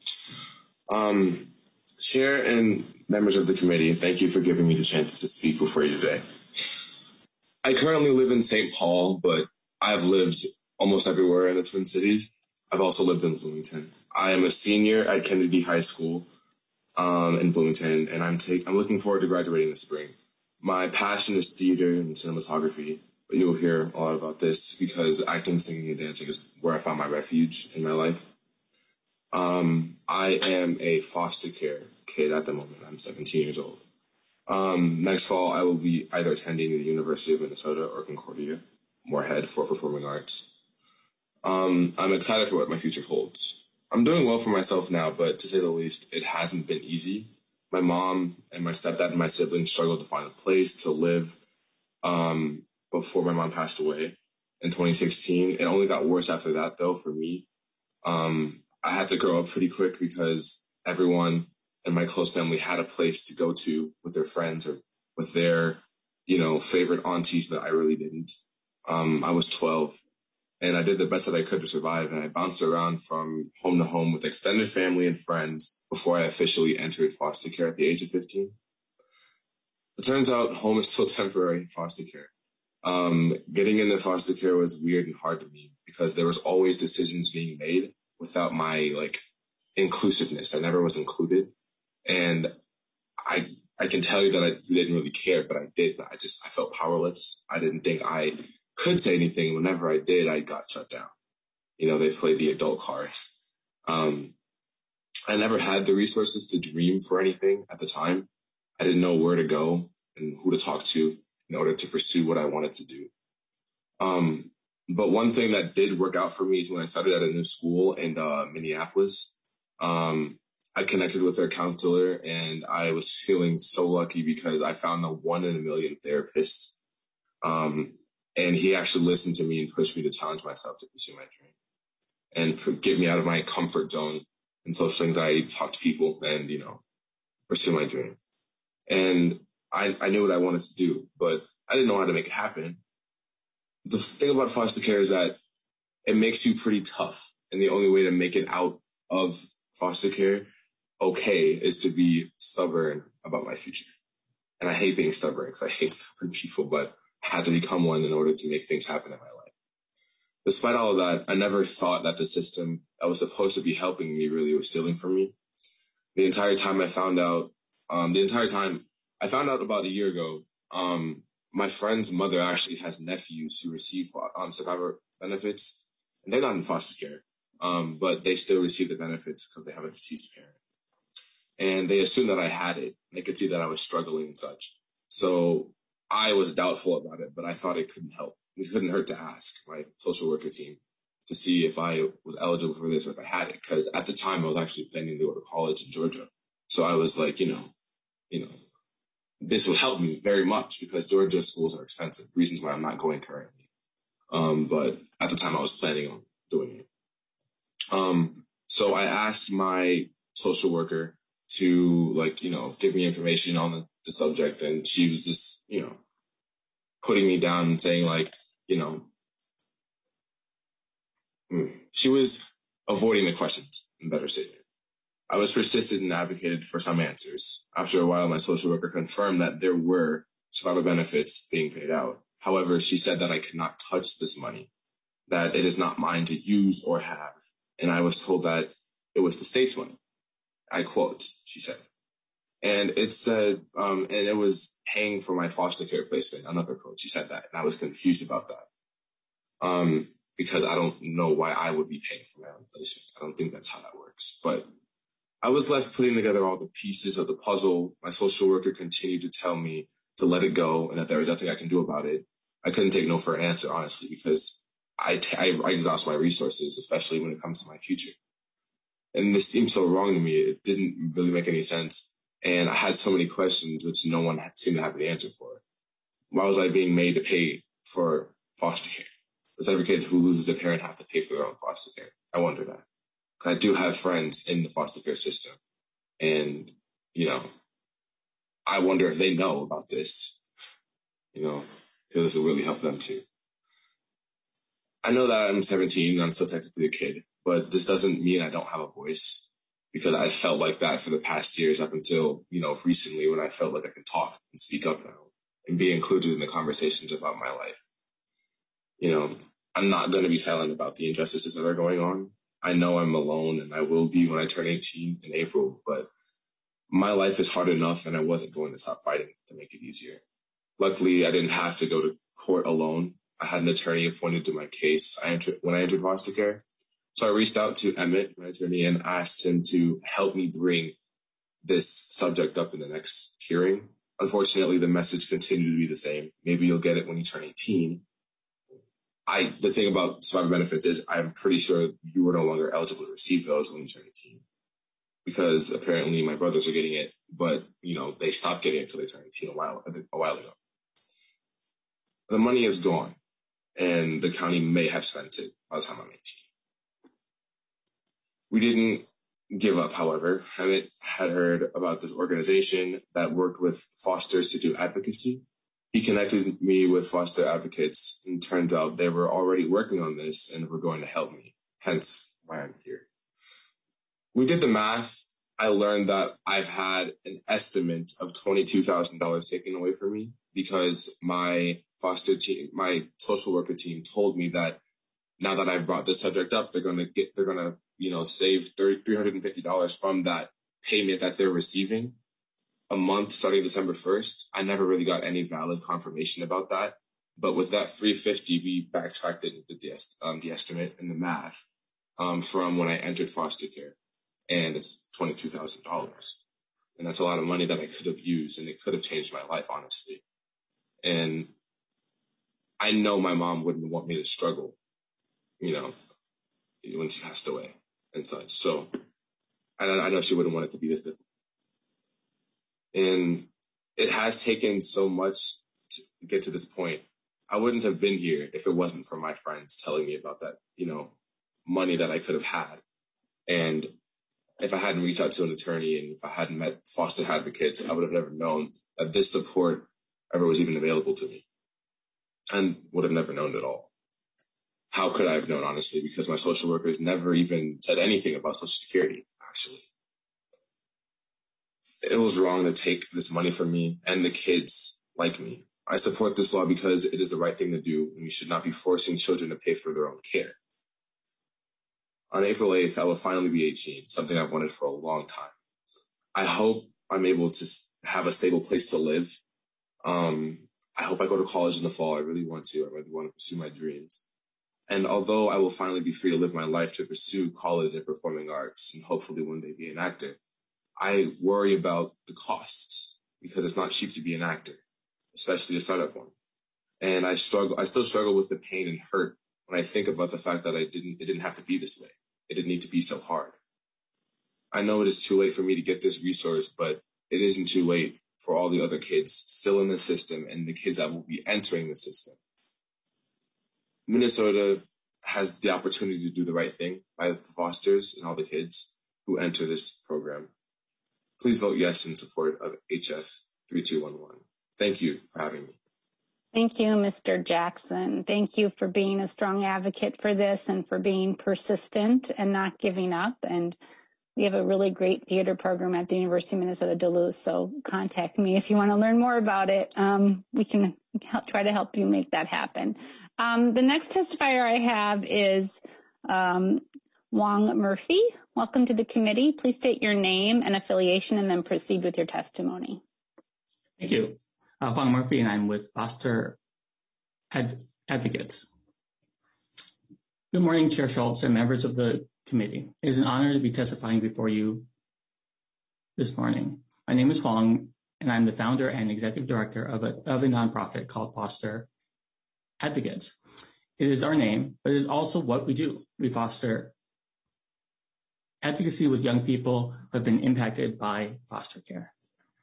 Chair and members of the committee, thank you for giving me the chance to speak before you today. I currently live in St. Paul, but I've lived almost everywhere in the Twin Cities. I've also lived in Bloomington. I am a senior at Kennedy High School in Bloomington, and I'm looking forward to graduating this spring. My passion is theater and cinematography, but you'll hear a lot about this because acting, singing, and dancing is where I found my refuge in my life. I am a foster care kid at the moment. I'm 17 years old. Next fall, I will be either attending the University of Minnesota or Concordia, Moorhead for performing arts. I'm excited for what my future holds. I'm doing well for myself now, but to say the least, it hasn't been easy. My mom and my stepdad and my siblings struggled to find a place to live before my mom passed away in 2016. It only got worse after that, though, for me. I had to grow up pretty quick because everyone in my close family had a place to go to with their friends or with their, favorite aunties, but I really didn't. I was 12 and I did the best that I could to survive. And I bounced around from home to home with extended family and friends before I officially entered foster care at the age of 15. It turns out home is still temporary in foster care. Getting into foster care was weird and hard to me because there was always decisions being made without my inclusiveness. I never was included. And I can tell you that I didn't really care, but I did. I felt powerless. I didn't think I could say anything. Whenever I did, I got shut down. They played the adult card. I never had the resources to dream for anything at the time. I didn't know where to go and who to talk to in order to pursue what I wanted to do. But one thing that did work out for me is when I started at a new school in Minneapolis. I connected with their counselor and I was feeling so lucky because I found the 1 in a million therapist. And he actually listened to me and pushed me to challenge myself to pursue my dream and get me out of my comfort zone and social anxiety, talk to people and, pursue my dream. And I knew what I wanted to do, but I didn't know how to make it happen. The thing about foster care is that it makes you pretty tough. And the only way to make it out of foster care is to be stubborn about my future. And I hate being stubborn because I hate stubborn people, but I had to become one in order to make things happen in my life. Despite all of that, I never thought that the system that was supposed to be helping me really was stealing from me. The entire time I found out about a year ago, my friend's mother actually has nephews who receive survivor benefits, and they're not in foster care, but they still receive the benefits because they have a deceased parent. And they assumed that I had it. They could see that I was struggling and such. So I was doubtful about it, but I thought it couldn't help. It couldn't hurt to ask my social worker team to see if I was eligible for this or if I had it. Because at the time, I was actually planning to go to college in Georgia. So I was like, this would help me very much because Georgia schools are expensive, reasons why I'm not going currently. But at the time, I was planning on doing it. So I asked my social worker to give me information on the subject. And she was just, putting me down and saying she was avoiding the questions in better statement. I was persistent and advocated for some answers. After a while, my social worker confirmed that there were survivor benefits being paid out. However, she said that I could not touch this money, that it is not mine to use or have. And I was told that it was the state's money. I quote, she said. And it said, and it was paying for my foster care placement. Another quote, she said that. And I was confused about that. Because I don't know why I would be paying for my own placement. I don't think that's how that works. But I was left putting together all the pieces of the puzzle. My social worker continued to tell me to let it go and that there was nothing I can do about it. I couldn't take no for an answer, honestly, because I exhaust my resources, especially when it comes to my future. And this seemed so wrong to me. It didn't really make any sense. And I had so many questions, which no one seemed to have the answer for. Why was I being made to pay for foster care? Does every kid who loses a parent have to pay for their own foster care? I wonder that. I do have friends in the foster care system. And, I wonder if they know about this, because this will really help them too. I know that I'm 17 and I'm still technically a kid, but this doesn't mean I don't have a voice, because I felt like that for the past years up until, recently when I felt like I can talk and speak up now and be included in the conversations about my life. I'm not going to be silent about the injustices that are going on. I know I'm alone and I will be when I turn 18 in April, but my life is hard enough and I wasn't going to stop fighting to make it easier. Luckily, I didn't have to go to court alone. I had an attorney appointed to my case when I entered foster care. So I reached out to Emmett, my attorney, and asked him to help me bring this subject up in the next hearing. Unfortunately, the message continued to be the same. Maybe you'll get it when you turn 18. The thing about survivor benefits is I'm pretty sure you were no longer eligible to receive those when you turn 18, because apparently my brothers are getting it, but they stopped getting it until they turned 18 a while ago. The money is gone, and the county may have spent it by the time I'm 18. We didn't give up, however. Emmett had heard about this organization that worked with fosters to do advocacy. He connected me with foster advocates, and turned out they were already working on this and were going to help me, hence why I'm here. We did the math. I learned that I've had an estimate of $22,000 taken away from me because my foster team, my social worker team, told me that now that I've brought this subject up, they're gonna save $350 from that payment that they're receiving a month starting December 1st. I never really got any valid confirmation about that, but with that $350, we backtracked it and did the estimate and the math from when I entered foster care, and it's $22,000, and that's a lot of money that I could have used, and it could have changed my life, honestly. And I know my mom wouldn't want me to struggle, when she passed away and such. So I know she wouldn't want it to be this difficult. And it has taken so much to get to this point. I wouldn't have been here if it wasn't for my friends telling me about that, money that I could have had. And if I hadn't reached out to an attorney and if I hadn't met foster advocates, I would have never known that this support ever was even available to me, and would have never known at all. How could I have known, honestly? Because my social workers never even said anything about Social Security, actually. It was wrong to take this money from me and the kids like me. I support this law because it is the right thing to do, and we should not be forcing children to pay for their own care. On April 8th, I will finally be 18, something I've wanted for a long time. I hope I'm able to have a stable place to live. I hope I go to college in the fall. I really want to. I really want to pursue my dreams. And although I will finally be free to live my life to pursue college and performing arts and hopefully one day be an actor, I worry about the costs because it's not cheap to be an actor, especially a startup one. And I still struggle with the pain and hurt when I think about the fact that it didn't have to be this way. It didn't need to be so hard. I know it is too late for me to get this resource, but it isn't too late for all the other kids still in the system and the kids that will be entering the system. Minnesota has the opportunity to do the right thing by the fosters and all the kids who enter this program. Please vote yes in support of HF 3211. Thank you for having me. Thank you, Mr. Jackson. Thank you for being a strong advocate for this and for being persistent and not giving up. And we have a really great theater program at the University of Minnesota Duluth, so contact me if you want to learn more about it. We can try to help you make that happen. The next testifier I have is Wong Murphy. Welcome to the committee. Please state your name and affiliation and then proceed with your testimony. Thank you. Wong Murphy, and I'm with Foster Advocates. Good morning, Chair Schultz and members of the committee. It is an honor to be testifying before you this morning. My name is Huang, and I'm the founder and executive director of a nonprofit called Foster Advocates. It is our name, but it is also what we do. We foster advocacy with young people who have been impacted by foster care.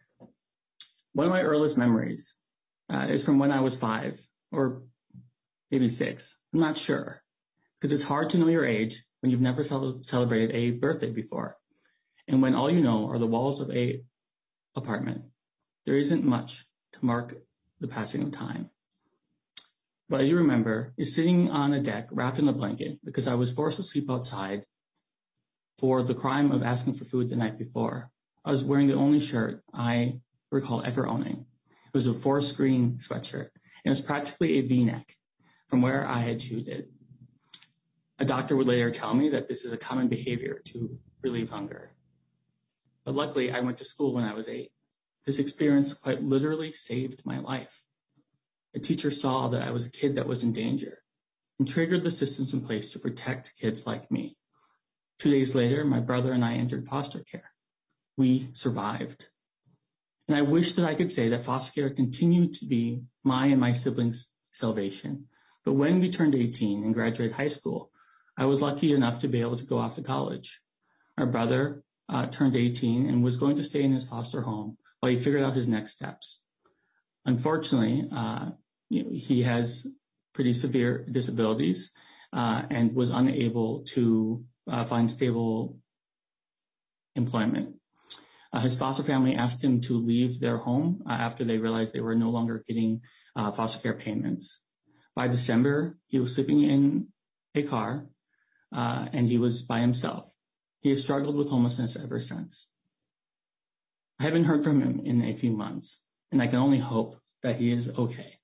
One of my earliest memories is from when I was 5 or maybe 6. I'm not sure, because it's hard to know your age when you've never celebrated a birthday before, and when all you know are the walls of a apartment. There isn't much to mark the passing of time. What I do remember is sitting on a deck wrapped in a blanket because I was forced to sleep outside for the crime of asking for food the night before. I was wearing the only shirt I recall ever owning. It was a forest green sweatshirt, and it was practically a V-neck from where I had chewed it. A doctor would later tell me that this is a common behavior to relieve hunger. But luckily, I went to school when I was 8. This experience quite literally saved my life. A teacher saw that I was a kid that was in danger and triggered the systems in place to protect kids like me. 2 days later, my brother and I entered foster care. We survived. And I wish that I could say that foster care continued to be my and my siblings' salvation. But when we turned 18 and graduated high school, I was lucky enough to be able to go off to college. My brother turned 18 and was going to stay in his foster home while he figured out his next steps. Unfortunately, he has pretty severe disabilities and was unable to find stable employment. His foster family asked him to leave their home after they realized they were no longer getting foster care payments. By December, he was sleeping in a car and he was by himself. He has struggled with homelessness ever since. I haven't heard from him in a few months, and I can only hope that he is okay.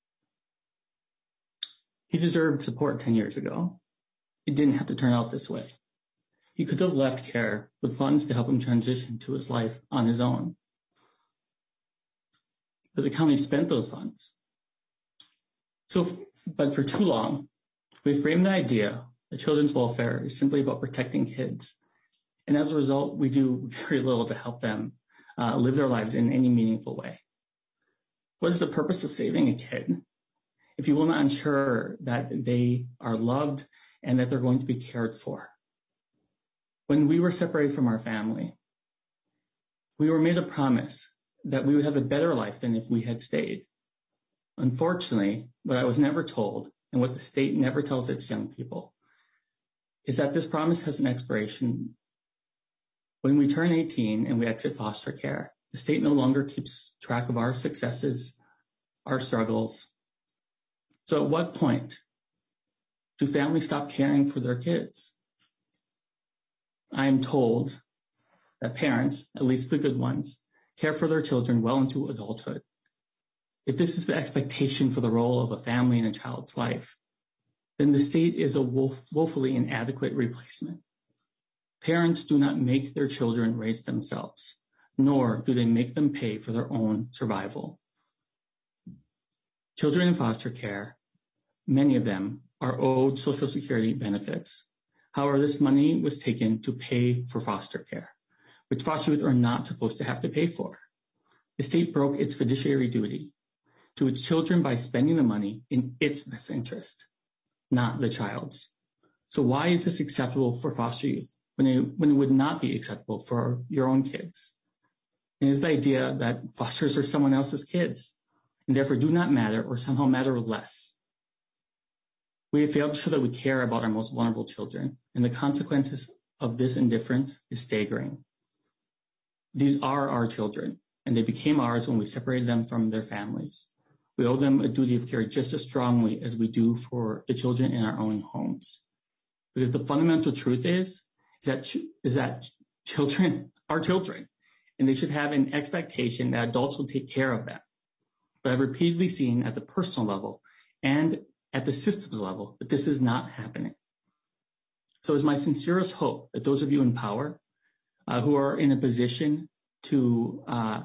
He deserved support 10 years ago. It didn't have to turn out this way. He could have left care with funds to help him transition to his life on his own. But the county spent those funds. But for too long, we framed the idea that children's welfare is simply about protecting kids. And as a result, we do very little to help them live their lives in any meaningful way. What is the purpose of saving a kid if you will not ensure that they are loved and that they're going to be cared for? When we were separated from our family, we were made a promise that we would have a better life than if we had stayed. Unfortunately, what I was never told, and what the state never tells its young people, is that this promise has an expiration. When we turn 18 and we exit foster care, the state no longer keeps track of our successes, our struggles. So at what point do families stop caring for their kids? I am told that parents, at least the good ones, care for their children well into adulthood. If this is the expectation for the role of a family in a child's life, then the state is a woefully inadequate replacement. Parents do not make their children raise themselves, nor do they make them pay for their own survival. Children in foster care, many of them, are owed Social Security benefits. However, this money was taken to pay for foster care, which foster youth are not supposed to have to pay for. The state broke its fiduciary duty to its children by spending the money in its best interest, not the child's. So why is this acceptable for foster youth when it would not be acceptable for your own kids? It is the idea that fosters are someone else's kids and therefore do not matter or somehow matter less. We have failed to show that we care about our most vulnerable children, and the consequences of this indifference is staggering. These are our children, and they became ours when we separated them from their families. We owe them a duty of care just as strongly as we do for the children in our own homes. Because the fundamental truth is that children are children, and they should have an expectation that adults will take care of them. But I've repeatedly seen at the personal level and at the systems level that this is not happening. So it's my sincerest hope that those of you in power who are in a position to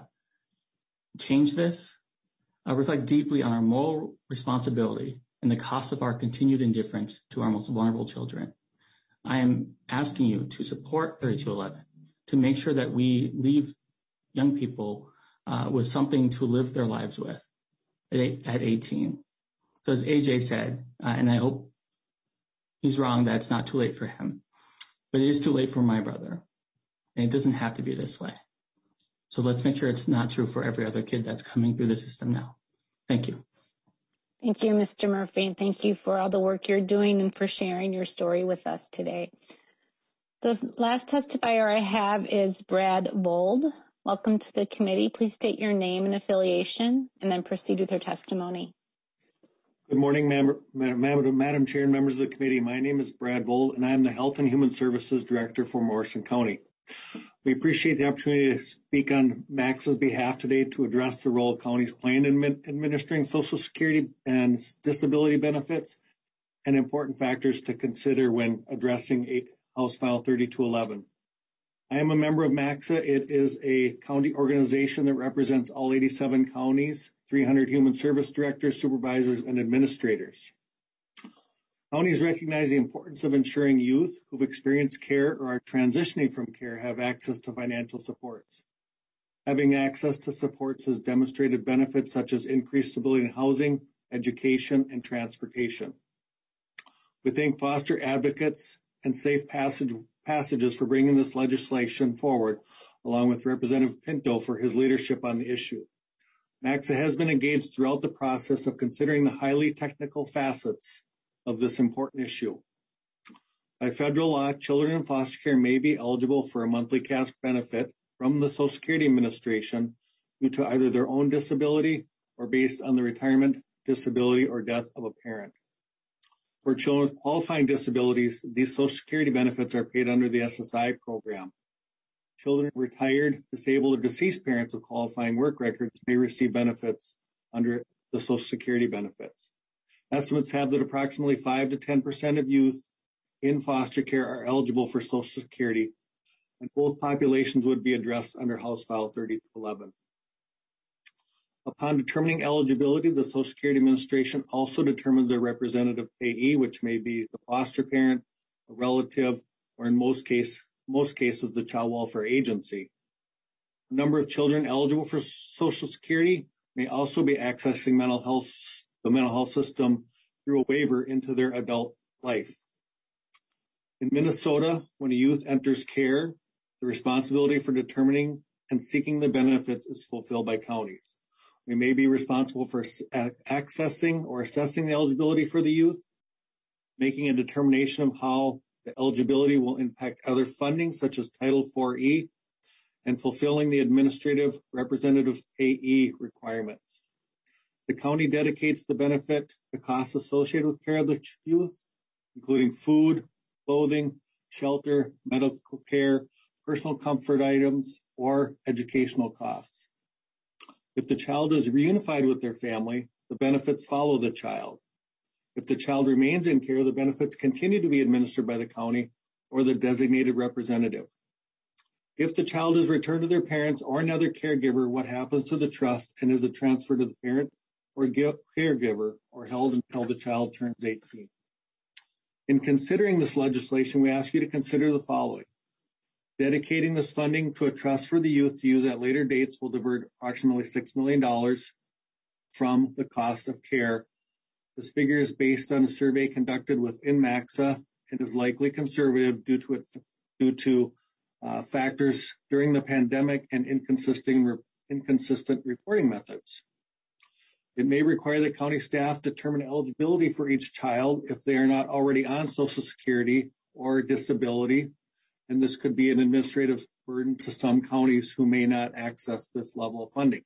change this reflect deeply on our moral responsibility and the cost of our continued indifference to our most vulnerable children. I am asking you to support 3211 to make sure that we leave young people with something to live their lives with at 18. So as AJ said, and I hope he's wrong that it's not too late for him, but it is too late for my brother. And it doesn't have to be this way. So let's make sure it's not true for every other kid that's coming through the system now. Thank you. Thank you, Mr. Murphy, and thank you for all the work you're doing and for sharing your story with us today. The last testifier I have is Brad Vold. Welcome to the committee. Please state your name and affiliation, and then proceed with your testimony. Good morning, Madam Chair and members of the committee. My name is Brad Vold, and I am the Health and Human Services Director for Morrison County. We appreciate the opportunity to speak on MAX's behalf today to address the role counties play in administering Social Security and disability benefits and important factors to consider when addressing House File 3211. I am a member of MAXA. It is a county organization that represents all 87 counties, 300 human service directors, supervisors, and administrators. Counties recognize the importance of ensuring youth who've experienced care or are transitioning from care have access to financial supports. Having access to supports has demonstrated benefits such as increased stability in housing, education, and transportation. We thank foster advocates and safe passages for bringing this legislation forward, along with Representative Pinto for his leadership on the issue. MACSA has been engaged throughout the process of considering the highly technical facets of this important issue. By federal law, children in foster care may be eligible for a monthly cash benefit from the Social Security Administration due to either their own disability or based on the retirement, disability, or death of a parent. For children with qualifying disabilities, these Social Security benefits are paid under the SSI program. Children of retired, disabled, or deceased parents with qualifying work records may receive benefits under the Social Security benefits. Estimates have that approximately 5 to 10% of youth in foster care are eligible for Social Security, and both populations would be addressed under House File 3211. Upon determining eligibility, the Social Security Administration also determines a representative payee, which may be the foster parent, a relative, or in most cases, the Child Welfare Agency. The number of children eligible for Social Security may also be accessing the mental health system through a waiver into their adult life. In Minnesota, when a youth enters care, the responsibility for determining and seeking the benefits is fulfilled by counties. We may be responsible for accessing or assessing the eligibility for the youth, making a determination of how the eligibility will impact other funding, such as Title IV-E, and fulfilling the administrative representative payee requirements. The county dedicates the benefit, the costs associated with care of the youth, including food, clothing, shelter, medical care, personal comfort items, or educational costs. If the child is reunified with their family, the benefits follow the child. If the child remains in care, the benefits continue to be administered by the county or the designated representative. If the child is returned to their parents or another caregiver, what happens to the trust, and is it transferred to the parent or caregiver or held until the child turns 18? In considering this legislation, we ask you to consider the following. Dedicating this funding to a trust for the youth to use at later dates will divert approximately $6 million from the cost of care. This figure is based on a survey conducted within MACSA and is likely conservative due to factors during the pandemic and inconsistent reporting methods. It may require that county staff determine eligibility for each child if they are not already on Social Security or disability, and this could be an administrative burden to some counties who may not access this level of funding.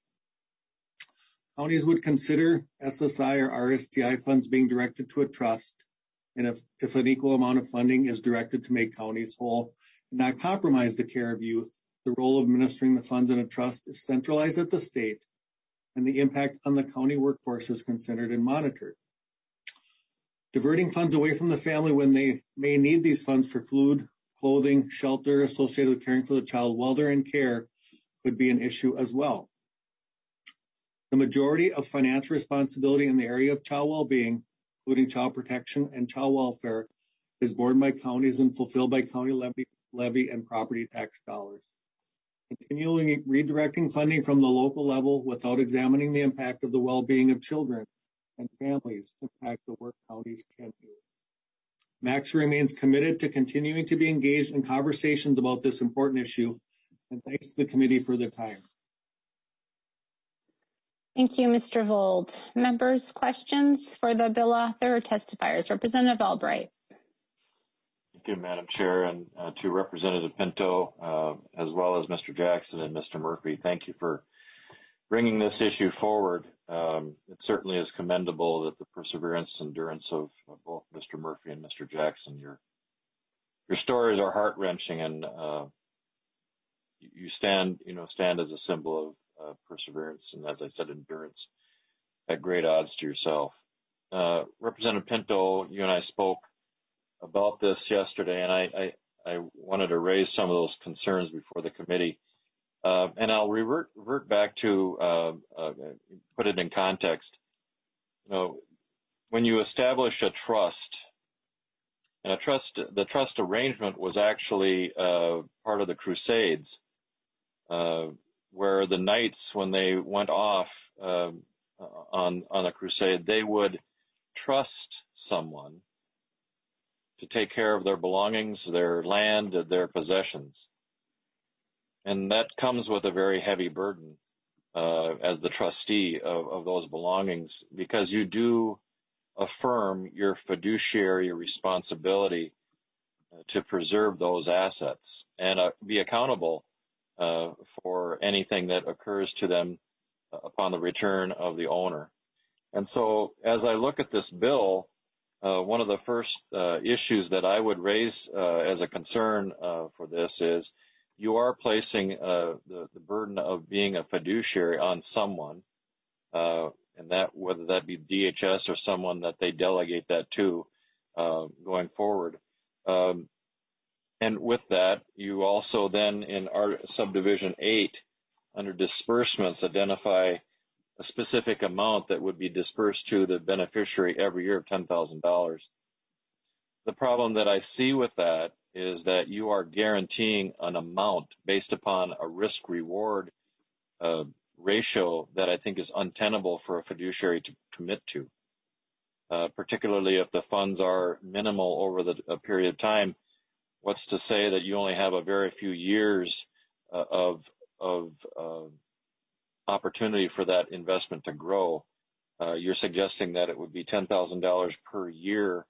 Counties would consider SSI or RSTI funds being directed to a trust, and if an equal amount of funding is directed to make counties whole and not compromise the care of youth, the role of administering the funds in a trust is centralized at the state, and the impact on the county workforce is considered and monitored. Diverting funds away from the family when they may need these funds for food, clothing, shelter associated with caring for the child while they're in care could be an issue as well. The majority of financial responsibility in the area of child well-being, including child protection and child welfare, is borne by counties and fulfilled by county levy and property tax dollars. Continually redirecting funding from the local level without examining the impact of the well-being of children and families impact the work counties can do. MACSA remains committed to continuing to be engaged in conversations about this important issue, and thanks to the committee for their time. Thank you, Mr. Vold. Members, questions for the bill author or testifiers? Representative Albright. Thank you, Madam Chair, and to Representative Pinto, as well as Mr. Jackson and Mr. Murphy, thank you for bringing this issue forward. It certainly is commendable that the perseverance and endurance of both Mr. Murphy and Mr. Jackson, your stories are heart-wrenching, and you stand as a symbol of perseverance and, as I said, endurance at great odds to yourself. Representative Pinto, you and I spoke about this yesterday, and I wanted to raise some of those concerns before the committee. And I'll revert back to put it in context. When you establish a trust, and the trust arrangement was actually part of the Crusades where the knights, when they went off on a crusade, they would trust someone to take care of their belongings, their land, their possessions. And that comes with a very heavy burden as the trustee of those belongings, because you do affirm your fiduciary responsibility to preserve those assets and be accountable for anything that occurs to them upon the return of the owner. And so as I look at this bill, one of the first issues that I would raise as a concern for this is you are placing the burden of being a fiduciary on someone, and that whether that be DHS or someone that they delegate that to going forward. And with that, you also then in our subdivision 8 under disbursements identify a specific amount that would be dispersed to the beneficiary every year of $10,000. The problem that I see with that is that you are guaranteeing an amount based upon a risk-reward ratio that I think is untenable for a fiduciary to commit to, particularly if the funds are minimal over a period of time. What's to say that you only have a very few years of opportunity for that investment to grow? You're suggesting that it would be $10,000 per year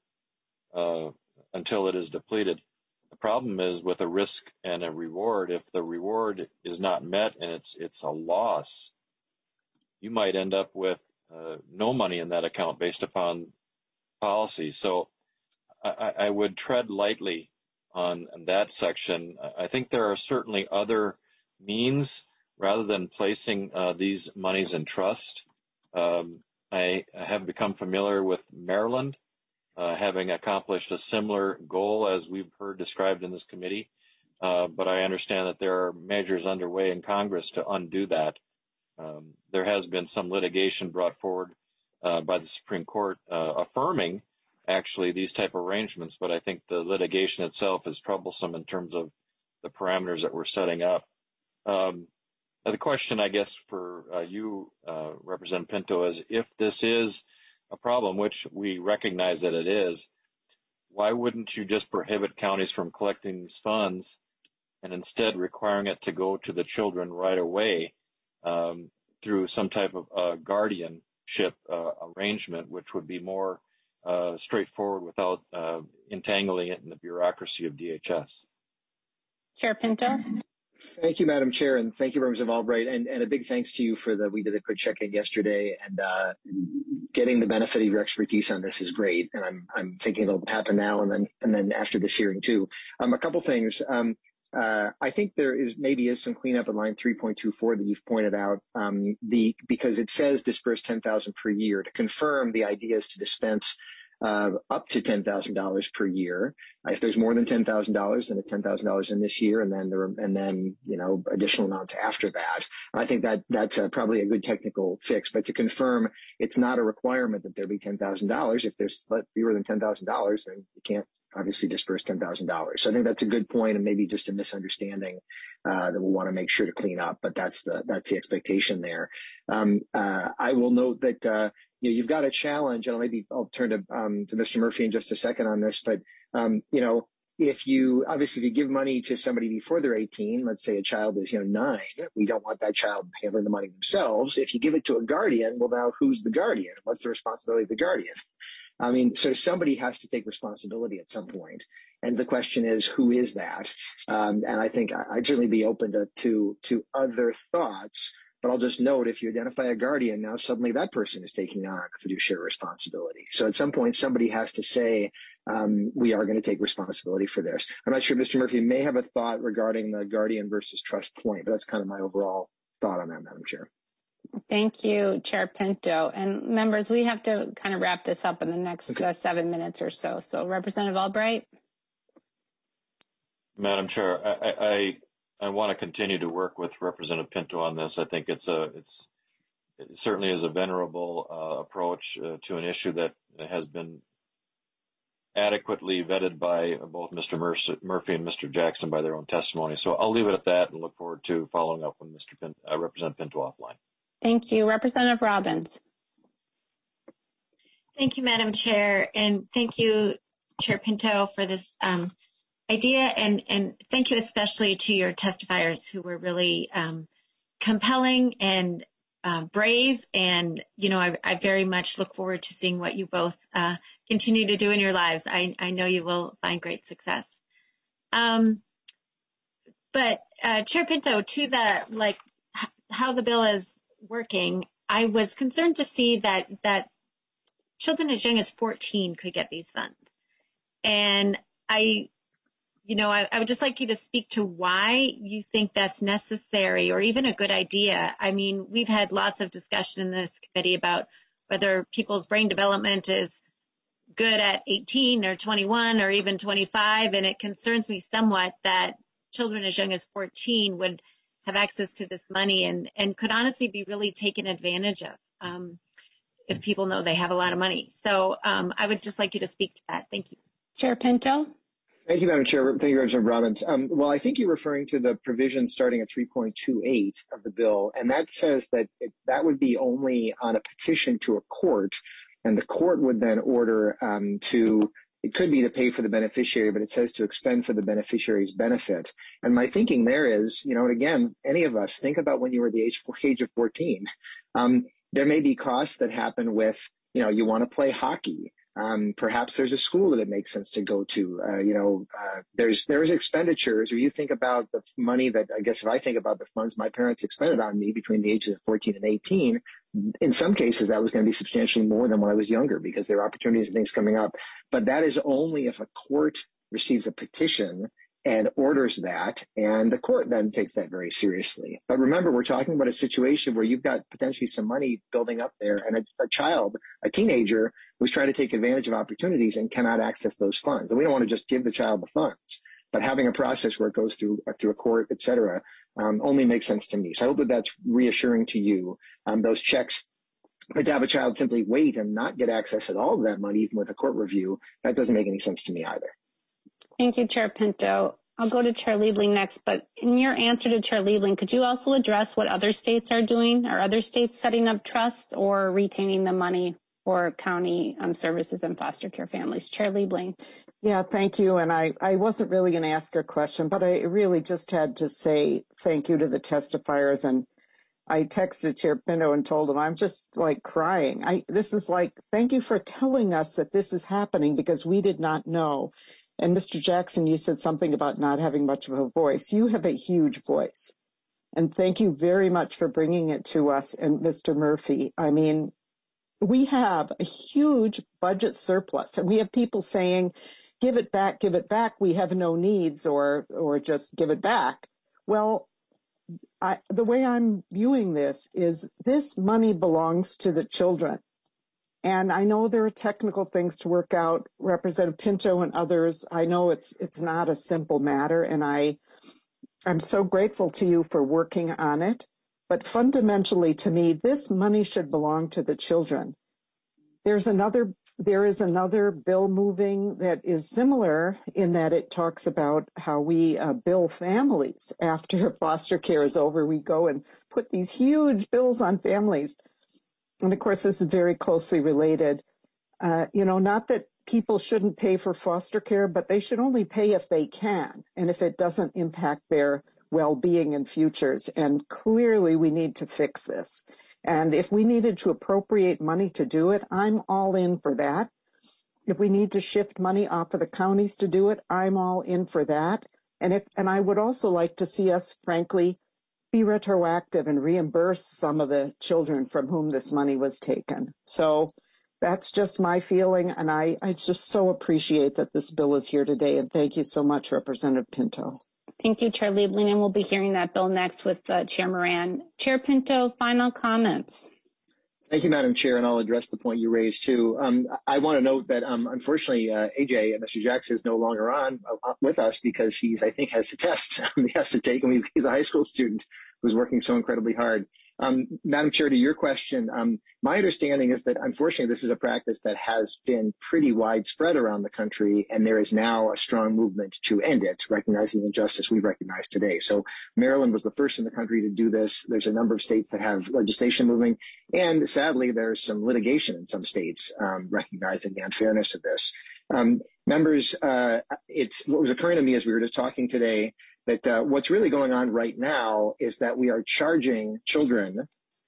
until it is depleted. The problem is with a risk and a reward. If the reward is not met and it's a loss, you might end up with no money in that account based upon policy. So I would tread lightly on that section. I think there are certainly other means rather than placing these monies in trust. I have become familiar with Maryland, having accomplished a similar goal as we've heard described in this committee. But I understand that there are measures underway in Congress to undo that. There has been some litigation brought forward by the Supreme Court affirming actually these type of arrangements, but I think the litigation itself is troublesome in terms of the parameters that we're setting up. The question, I guess, for you, Representative Pinto, is if this is a problem, which we recognize that it is, why wouldn't you just prohibit counties from collecting these funds and instead requiring it to go to the children right away through some type of guardianship arrangement, which would be more straightforward without entangling it in the bureaucracy of DHS? Chair Pinto. Thank you, Madam Chair, and thank you, Representative Albright, and a big thanks to you for we did a quick check-in yesterday, and getting the benefit of your expertise on this is great, and I'm thinking it'll happen now and then after this hearing too. A couple things. I think there is some cleanup in line 3.24 that you've pointed out, because it says disperse $10,000 per year. To confirm, the idea is to dispense up to $10,000 per year. If there's more than $10,000, then it's $10,000 in this year, and then additional amounts after that. I think that's probably a good technical fix. But to confirm, it's not a requirement that there be $10,000. If there's fewer than $10,000, then you can't obviously disperse $10,000. So I think that's a good point, and maybe just a misunderstanding that we'll want to make sure to clean up. But that's the expectation there. I will note that you've got a challenge, and maybe I'll turn to Mr. Murphy in just a second on this. But if you give money to somebody before they're 18, let's say a child is 9, we don't want that child handling the money themselves. If you give it to a guardian, well, now who's the guardian? What's the responsibility of the guardian? So somebody has to take responsibility at some point. And the question is, who is that? And I think I'd certainly be open to other thoughts. But I'll just note, if you identify a guardian, now suddenly that person is taking on a fiduciary responsibility. So at some point, somebody has to say, we are going to take responsibility for this. I'm not sure Mr. Murphy may have a thought regarding the guardian versus trust point, but that's kind of my overall thought on that, Madam Chair. Thank you, Chair Pinto. And members, we have to kind of wrap this up in the next 7 minutes or so. So Representative Albright. Madam Chair, I want to continue to work with Representative Pinto on this. I think it certainly is a venerable approach to an issue that has been adequately vetted by both Mr. Murphy and Mr. Jackson by their own testimony. So I'll leave it at that and look forward to following up with Representative Pinto offline. Thank you. Representative Robbins. Thank you, Madam Chair, and thank you, Chair Pinto, for this idea, and thank you especially to your testifiers who were really compelling and brave, and I very much look forward to seeing what you both continue to do in your lives. I know you will find great success. But Chair Pinto, to the how the bill is working, I was concerned to see that children as young as 14 could get these funds, and I would just like you to speak to why you think that's necessary or even a good idea. I mean, we've had lots of discussion in this committee about whether people's brain development is good at 18 or 21 or even 25, and it concerns me somewhat that children as young as 14 would have access to this money and could honestly be really taken advantage of if people know they have a lot of money. So I would just like you to speak to that. Thank you. Chair Pinto. Thank you, Madam Chair. Thank you, Representative Robbins. Well, I think you're referring to the provision starting at 3.28 of the bill, and that says that that would be only on a petition to a court, and the court would then order it could be to pay for the beneficiary, but it says to expend for the beneficiary's benefit. And my thinking there is, and again, any of us, think about when you were the age of 14. There may be costs that happen with, you want to play hockey. Perhaps there's a school that it makes sense to go to. There's expenditures, or you think about the money that, I guess if I think about the funds my parents expended on me between the ages of 14 and 18, in some cases that was going to be substantially more than when I was younger because there are opportunities and things coming up. But that is only if a court receives a petition and orders that, and the court then takes that very seriously. But remember, we're talking about a situation where you've got potentially some money building up there, and a child, a teenager, who's trying to take advantage of opportunities and cannot access those funds. And we don't want to just give the child the funds, but having a process where it goes through a court, et cetera, only makes sense to me. So I hope that that's reassuring to you. Those checks, but to have a child simply wait and not get access at all to that money, even with a court review, that doesn't make any sense to me either. Thank you, Chair Pinto. I'll go to Chair Liebling next, but in your answer to Chair Liebling, could you also address what other states are doing? Are other states setting up trusts or retaining the money for county services and foster care families? Chair Liebling. Yeah, thank you. And I wasn't really going to ask a question, but I really just had to say thank you to the testifiers. And I texted Chair Pinto and told him I'm just like crying. This is like, thank you for telling us that this is happening because we did not know. And Mr. Jackson, you said something about not having much of a voice. You have a huge voice. And thank you very much for bringing it to us. And Mr. Murphy, I mean, we have a huge budget surplus, and we have people saying, give it back, we have no needs, or just give it back. Well, the way I'm viewing this is this money belongs to the children. And I know there are technical things to work out. Representative Pinto and others, I know it's not a simple matter, and I'm so grateful to you for working on it. But fundamentally, to me, this money should belong to the children. There is another bill moving that is similar in that it talks about how we bill families after foster care is over. We go and put these huge bills on families. And of course, this is very closely related. Not that people shouldn't pay for foster care, but they should only pay if they can and if it doesn't impact their well-being and futures. And clearly we need to fix this. And if we needed to appropriate money to do it, I'm all in for that. If we need to shift money off of the counties to do it, I'm all in for that. And I would also like to see us, frankly, be retroactive and reimburse some of the children from whom this money was taken. So that's just my feeling, and I just so appreciate that this bill is here today. And thank you so much, Representative Pinto. Thank you, Chair Liebling, and we'll be hearing that bill next with Chair Moran. Chair Pinto, final comments. Thank you, Madam Chair, and I'll address the point you raised, too. I want to note that, unfortunately, AJ, Mr. Jackson, is no longer on with us because I think, has the test he has to take, and he's a high school student who's working so incredibly hard. Madam Chair, to your question, my understanding is that unfortunately this is a practice that has been pretty widespread around the country, and there is now a strong movement to end it, recognizing the injustice we've recognized today. So Maryland was the first in the country to do this. There's a number of states that have legislation moving, and sadly there's some litigation in some states recognizing the unfairness of this. Members, it's what was occurring to me as we were just talking today, that what's really going on right now is that we are charging children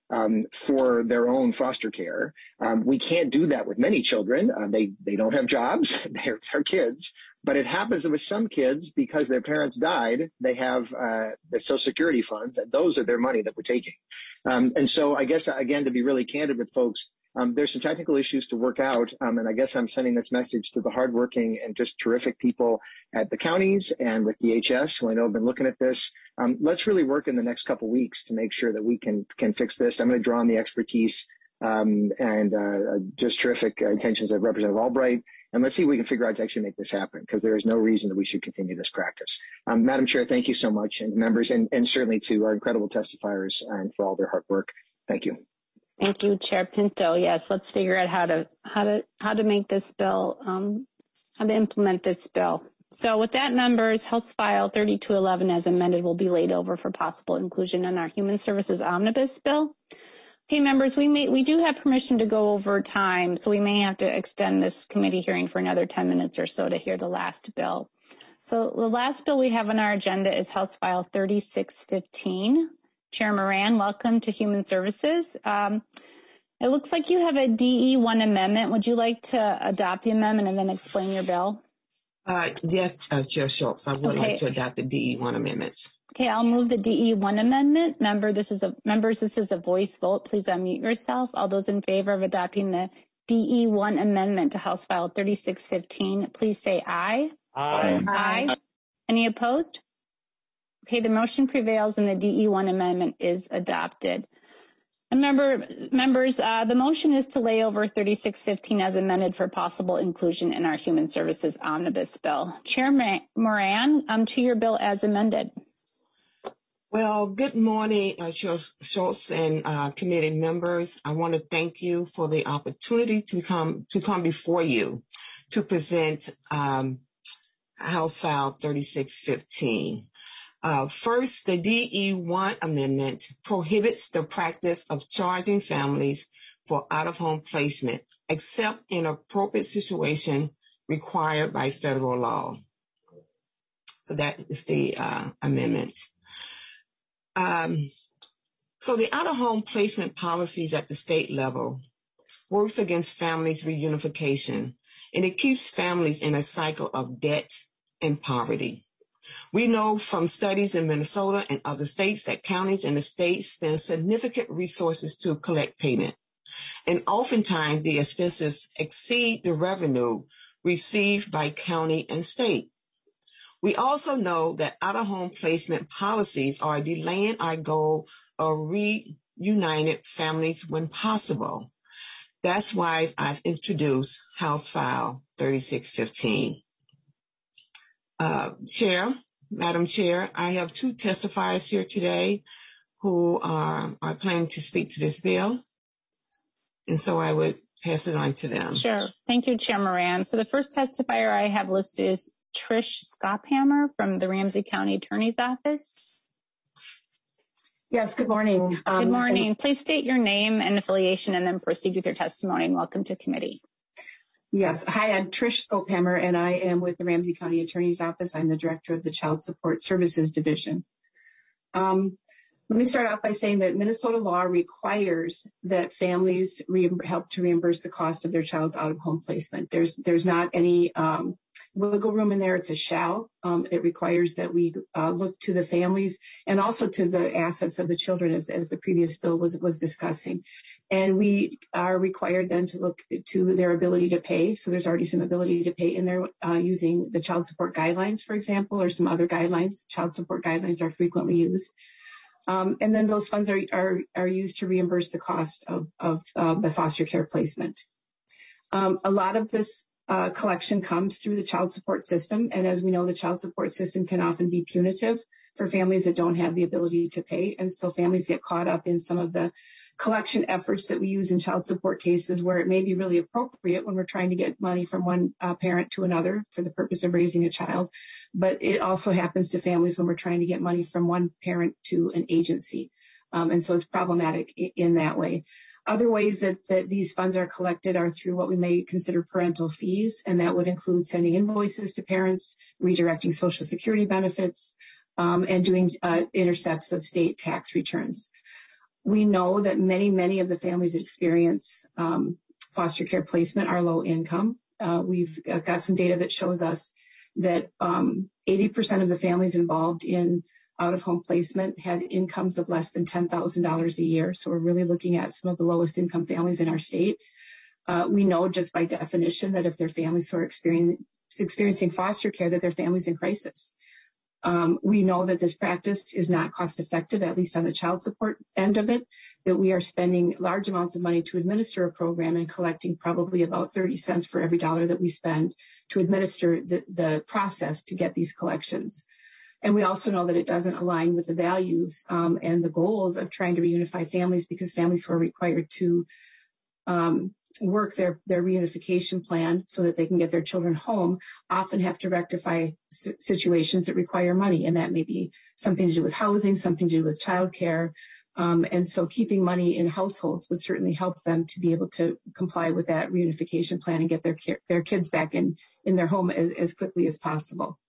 for their own foster care. We can't do that with many children. They don't have jobs. They're kids. But it happens that with some kids, because their parents died, they have the Social Security funds, and those are their money that we're taking. And so I guess, again, to be really candid with folks, there's some technical issues to work out, and I guess I'm sending this message to the hardworking and just terrific people at the counties and with DHS, who I know have been looking at this. Let's really work in the next couple weeks to make sure that we can fix this. I'm going to draw on the expertise and just terrific intentions of Representative Albright, and let's see if we can figure out to actually make this happen, because there is no reason that we should continue this practice. Madam Chair, thank you so much, and members, and certainly to our incredible testifiers and for all their hard work. Thank you. Thank you, Chair Pinto. Yes, let's figure out how to make this bill, how to implement this bill. So with that, members, House File 3211 as amended will be laid over for possible inclusion in our Human Services Omnibus Bill. Okay, members, we do have permission to go over time, so we may have to extend this committee hearing for another 10 minutes or so to hear the last bill. So the last bill we have on our agenda is House File 3615. Chair Moran, welcome to Human Services. It looks like you have a DE1 amendment. Would you like to adopt the amendment and then explain your bill? Yes, Chair Schultz, I would like to adopt the DE1 amendment. Okay, I'll move the DE1 amendment. Members, this is a voice vote. Please unmute yourself. All those in favor of adopting the DE1 amendment to House File 3615, please say aye. Aye. Aye. Any opposed? Okay, the motion prevails and the DE1 amendment is adopted. And members, the motion is to lay over 3615 as amended for possible inclusion in our Human Services Omnibus Bill. Chair Moran, to your bill as amended. Well, good morning, Chair Schultz and committee members. I want to thank you for the opportunity to come before you to present House File 3615. First, the DE1 amendment prohibits the practice of charging families for out-of-home placement, except in appropriate situation required by federal law. So that is the amendment. So the out-of-home placement policies at the state level works against families' reunification, and it keeps families in a cycle of debt and poverty. We know from studies in Minnesota and other states that counties and the state spend significant resources to collect payment. And oftentimes the expenses exceed the revenue received by county and state. We also know that out-of-home placement policies are delaying our goal of reunited families when possible. That's why I've introduced House File 3615. Madam Chair, I have two testifiers here today who are planning to speak to this bill, and so I would pass it on to them. Sure. Thank you, Chair Moran. So the first testifier I have listed is Trish Skophammer from the Ramsey County Attorney's Office. Yes, good morning. Good morning. Please state your name and affiliation and then proceed with your testimony, and welcome to committee. Yes. Hi, I'm Trish Skophammer, and I am with the Ramsey County Attorney's Office. I'm the director of the Child Support Services Division. Let me start out by saying that Minnesota law requires that families help to reimburse the cost of their child's out-of-home placement. There's not any wiggle room in there. It's a shall. It requires that we look to the families and also to the assets of the children, as the previous bill was discussing. And we are required then to look to their ability to pay. So there's already some ability to pay in there using the child support guidelines, for example, or some other guidelines. Child support guidelines are frequently used. And then those funds are used to reimburse the cost of the foster care placement. A lot of this collection comes through the child support system. And as we know, the child support system can often be punitive. for families that don't have the ability to pay. And so families get caught up in some of the collection efforts that we use in child support cases where it may be really appropriate when we're trying to get money from one parent to another for the purpose of raising a child. But it also happens to families when we're trying to get money from one parent to an agency. And so it's problematic in that way. Other ways that these funds are collected are through what we may consider parental fees, and that would include sending invoices to parents, redirecting Social Security benefits, and doing intercepts of state tax returns. We know that many of the families that experience foster care placement are low income. We've got some data that shows us that 80% of the families involved in out-of-home placement had incomes of less than $10,000 a year. So we're really looking at some of the lowest income families in our state. We know just by definition that if their families are experiencing foster care, that their family's in crisis. We know that this practice is not cost effective, at least on the child support end of it, that we are spending large amounts of money to administer a program and collecting probably about 30 cents for every dollar that we spend to administer the process to get these collections. And we also know that it doesn't align with the values and the goals of trying to reunify families, because families who are required to work their reunification plan so that they can get their children home often have to rectify situations that require money. And that may be something to do with housing, something to do with childcare. And so keeping money in households would certainly help them to be able to comply with that reunification plan and get their kids back in their home as quickly as possible.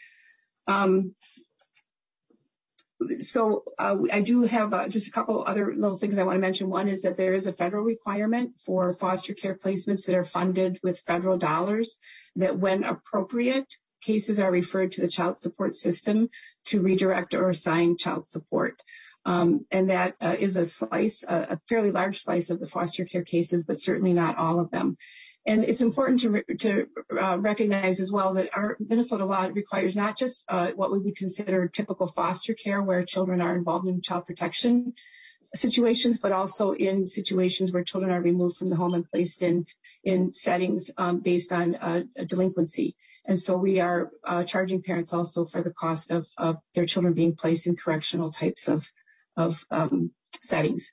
So I do have just a couple other little things I want to mention. One is that there is a federal requirement for foster care placements that are funded with federal dollars, that when appropriate, cases are referred to the child support system to redirect or assign child support. And that is a fairly large slice of the foster care cases, but certainly not all of them. And it's important to recognize as well that our Minnesota law requires not just what we would consider typical foster care, where children are involved in child protection situations, but also in situations where children are removed from the home and placed in settings based on a delinquency. And so we are charging parents also for the cost of their children being placed in correctional types of settings.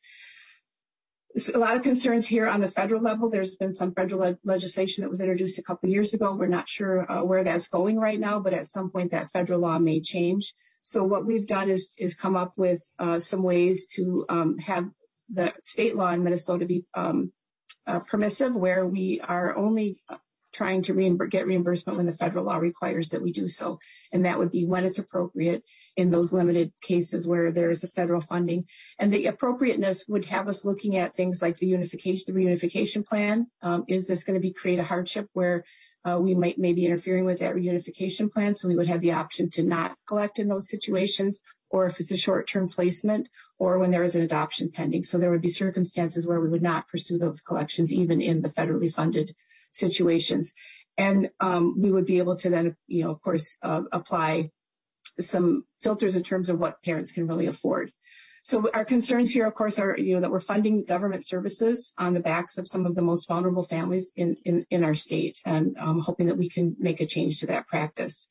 A lot of concerns here on the federal level. There's been some federal legislation that was introduced a couple of years ago. We're not sure where that's going right now, but at some point that federal law may change. So what we've done is come up with some ways to have the state law in Minnesota be permissive, where we are only trying to get reimbursement when the federal law requires that we do so. And that would be when it's appropriate in those limited cases where there is a federal funding. And the appropriateness would have us looking at things like the reunification plan. Is this going to create a hardship where we may be interfering with that reunification plan? So we would have the option to not collect in those situations, or if it's a short-term placement, or when there is an adoption pending. So there would be circumstances where we would not pursue those collections, even in the federally funded situations. And we would be able to then, of course, apply some filters in terms of what parents can really afford. So our concerns here, of course, are, that we're funding government services on the backs of some of the most vulnerable families in our state, and hoping that we can make a change to that practice.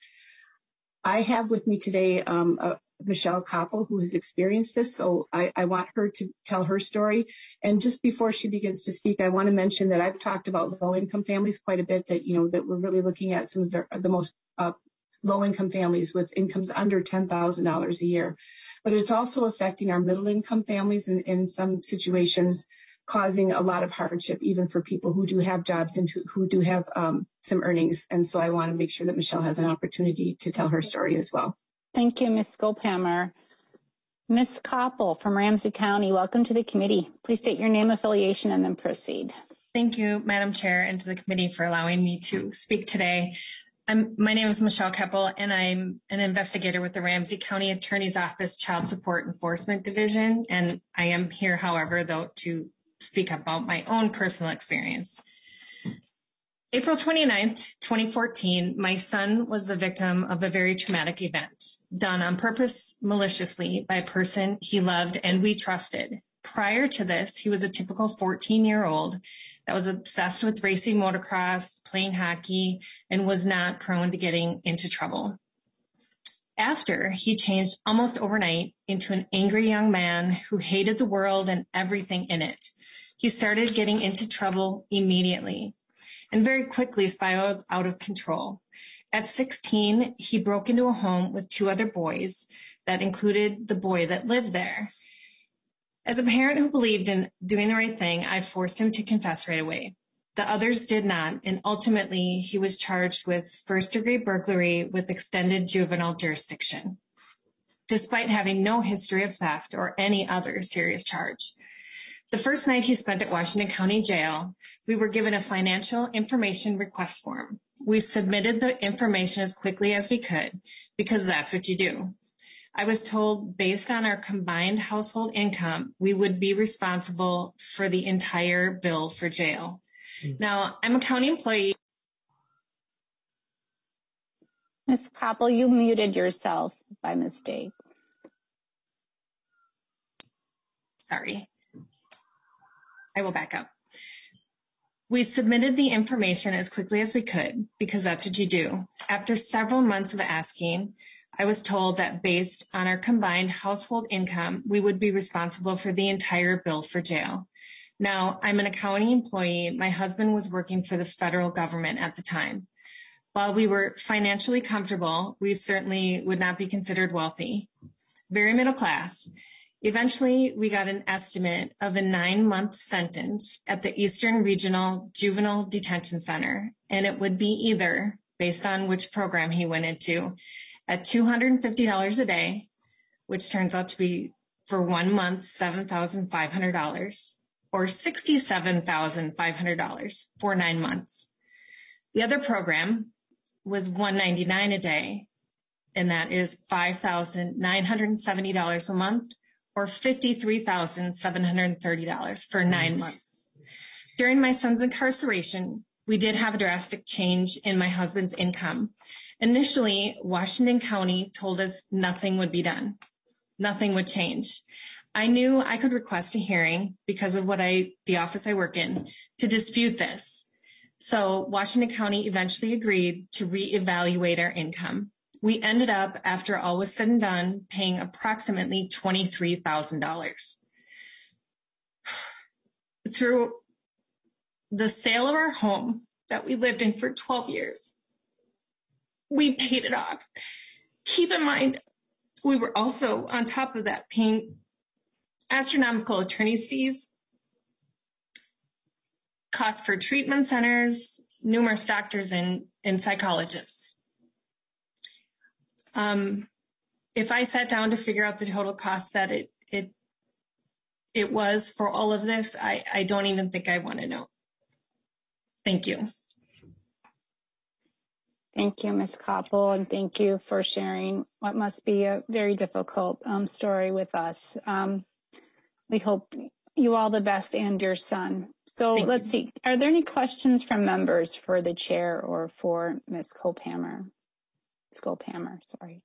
I have with me today Michelle Koppel, who has experienced this. So I want her to tell her story. And just before she begins to speak, I want to mention that I've talked about low-income families quite a bit, that, that we're really looking at some of the most low-income families with incomes under $10,000 a year. But it's also affecting our middle-income families in some situations, causing a lot of hardship, even for people who do have jobs and who do have some earnings. And so I want to make sure that Michelle has an opportunity to tell her story as well. Thank you, Ms. Skophammer. Ms. Koppel from Ramsey County, welcome to the committee. Please state your name, affiliation, and then proceed. Thank you, Madam Chair, and to the committee for allowing me to speak today. My name is Michelle Koppel, and I'm an investigator with the Ramsey County Attorney's Office Child Support Enforcement Division. And I am here, however, though, to speak about my own personal experience. April 29th, 2014, my son was the victim of a very traumatic event done on purpose, maliciously, by a person he loved and we trusted. Prior to this, he was a typical 14-year-old that was obsessed with racing motocross, playing hockey, and was not prone to getting into trouble. After he changed almost overnight into an angry young man who hated the world and everything in it. He started getting into trouble immediately and very quickly spiraled out of control. At 16, he broke into a home with 2 other boys that included the boy that lived there. As a parent who believed in doing the right thing, I forced him to confess right away. The others did not, and ultimately he was charged with first-degree burglary with extended juvenile jurisdiction, despite having no history of theft or any other serious charge. The first night he spent at Washington County Jail, we were given a financial information request form. We submitted the information as quickly as we could, because that's what you do. I was told, based on our combined household income, we would be responsible for the entire bill for jail. Now, I'm a county employee. Ms. Koppel, you muted yourself by mistake. Sorry. I will back up. We submitted the information as quickly as we could, because that's what you do. After several months of asking, I was told that based on our combined household income, we would be responsible for the entire bill for jail. Now, I'm an county employee. My husband was working for the federal government at the time. While we were financially comfortable, we certainly would not be considered wealthy. Very middle class. Eventually, we got an estimate of a 9-month sentence at the Eastern Regional Juvenile Detention Center, and it would be either, based on which program he went into, at $250 a day, which turns out to be for 1 month, $7,500, or $67,500 for 9 months. The other program was $199 a day, and that is $5,970 a month, or $53,730 for 9 months. During my son's incarceration, we did have a drastic change in my husband's income. Initially, Washington County told us nothing would be done. Nothing would change. I knew I could request a hearing because of the office I work in to dispute this. So Washington County eventually agreed to reevaluate our income. We ended up, after all was said and done, paying approximately $23,000. Through the sale of our home that we lived in for 12 years, we paid it off. Keep in mind, we were also, on top of that, paying astronomical attorney's fees, costs for treatment centers, numerous doctors and psychologists. If I sat down to figure out the total cost that it was for all of this, I don't even think I want to know. Thank you. Thank you, Ms. Koppel, and thank you for sharing what must be a very difficult story with us. We hope you all the best and your son. So let's see. Are there any questions from members for the chair or for Ms. Skophammer? Sorry.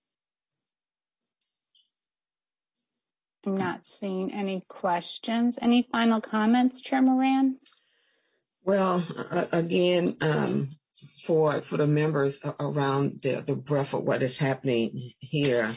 I'm not seeing any questions. Any final comments, Chair Moran? Well, again, for the members around the breadth of what is happening here,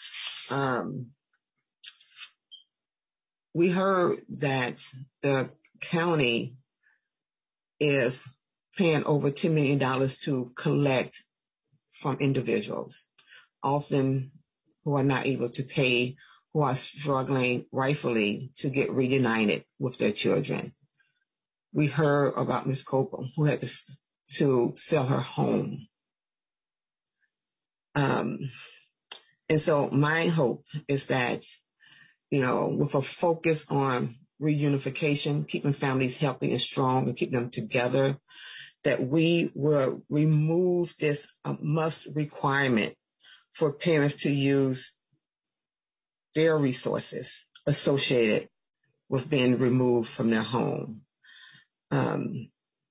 we heard that the county is paying over $2 million to collect from individuals, often who are not able to pay, who are struggling rightfully to get reunited with their children. We heard about Ms. Koppel, who had to sell her home. And so my hope is that, with a focus on reunification, keeping families healthy and strong and keeping them together, that we will remove this must requirement for parents to use their resources associated with being removed from their home. And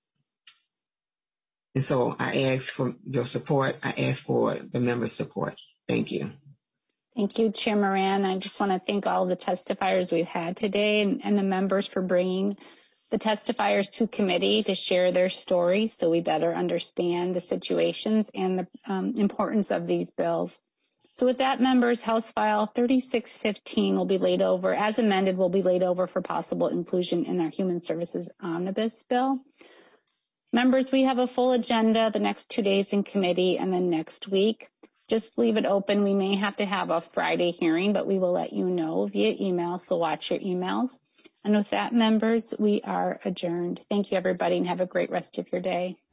so I ask for your support. I ask for the members' support. Thank you. Thank you, Chair Moran. I just want to thank all the testifiers we've had today and the members for bringing the testifiers to committee to share their stories so we better understand the situations and the importance of these bills. So with that, members, House File 3615 will be laid over, as amended, will be laid over for possible inclusion in our Human Services Omnibus Bill. Members, we have a full agenda the next 2 days in committee and then next week. Just leave it open. We may have to have a Friday hearing, but we will let you know via email, so watch your emails. And with that, members, we are adjourned. Thank you, everybody, and have a great rest of your day.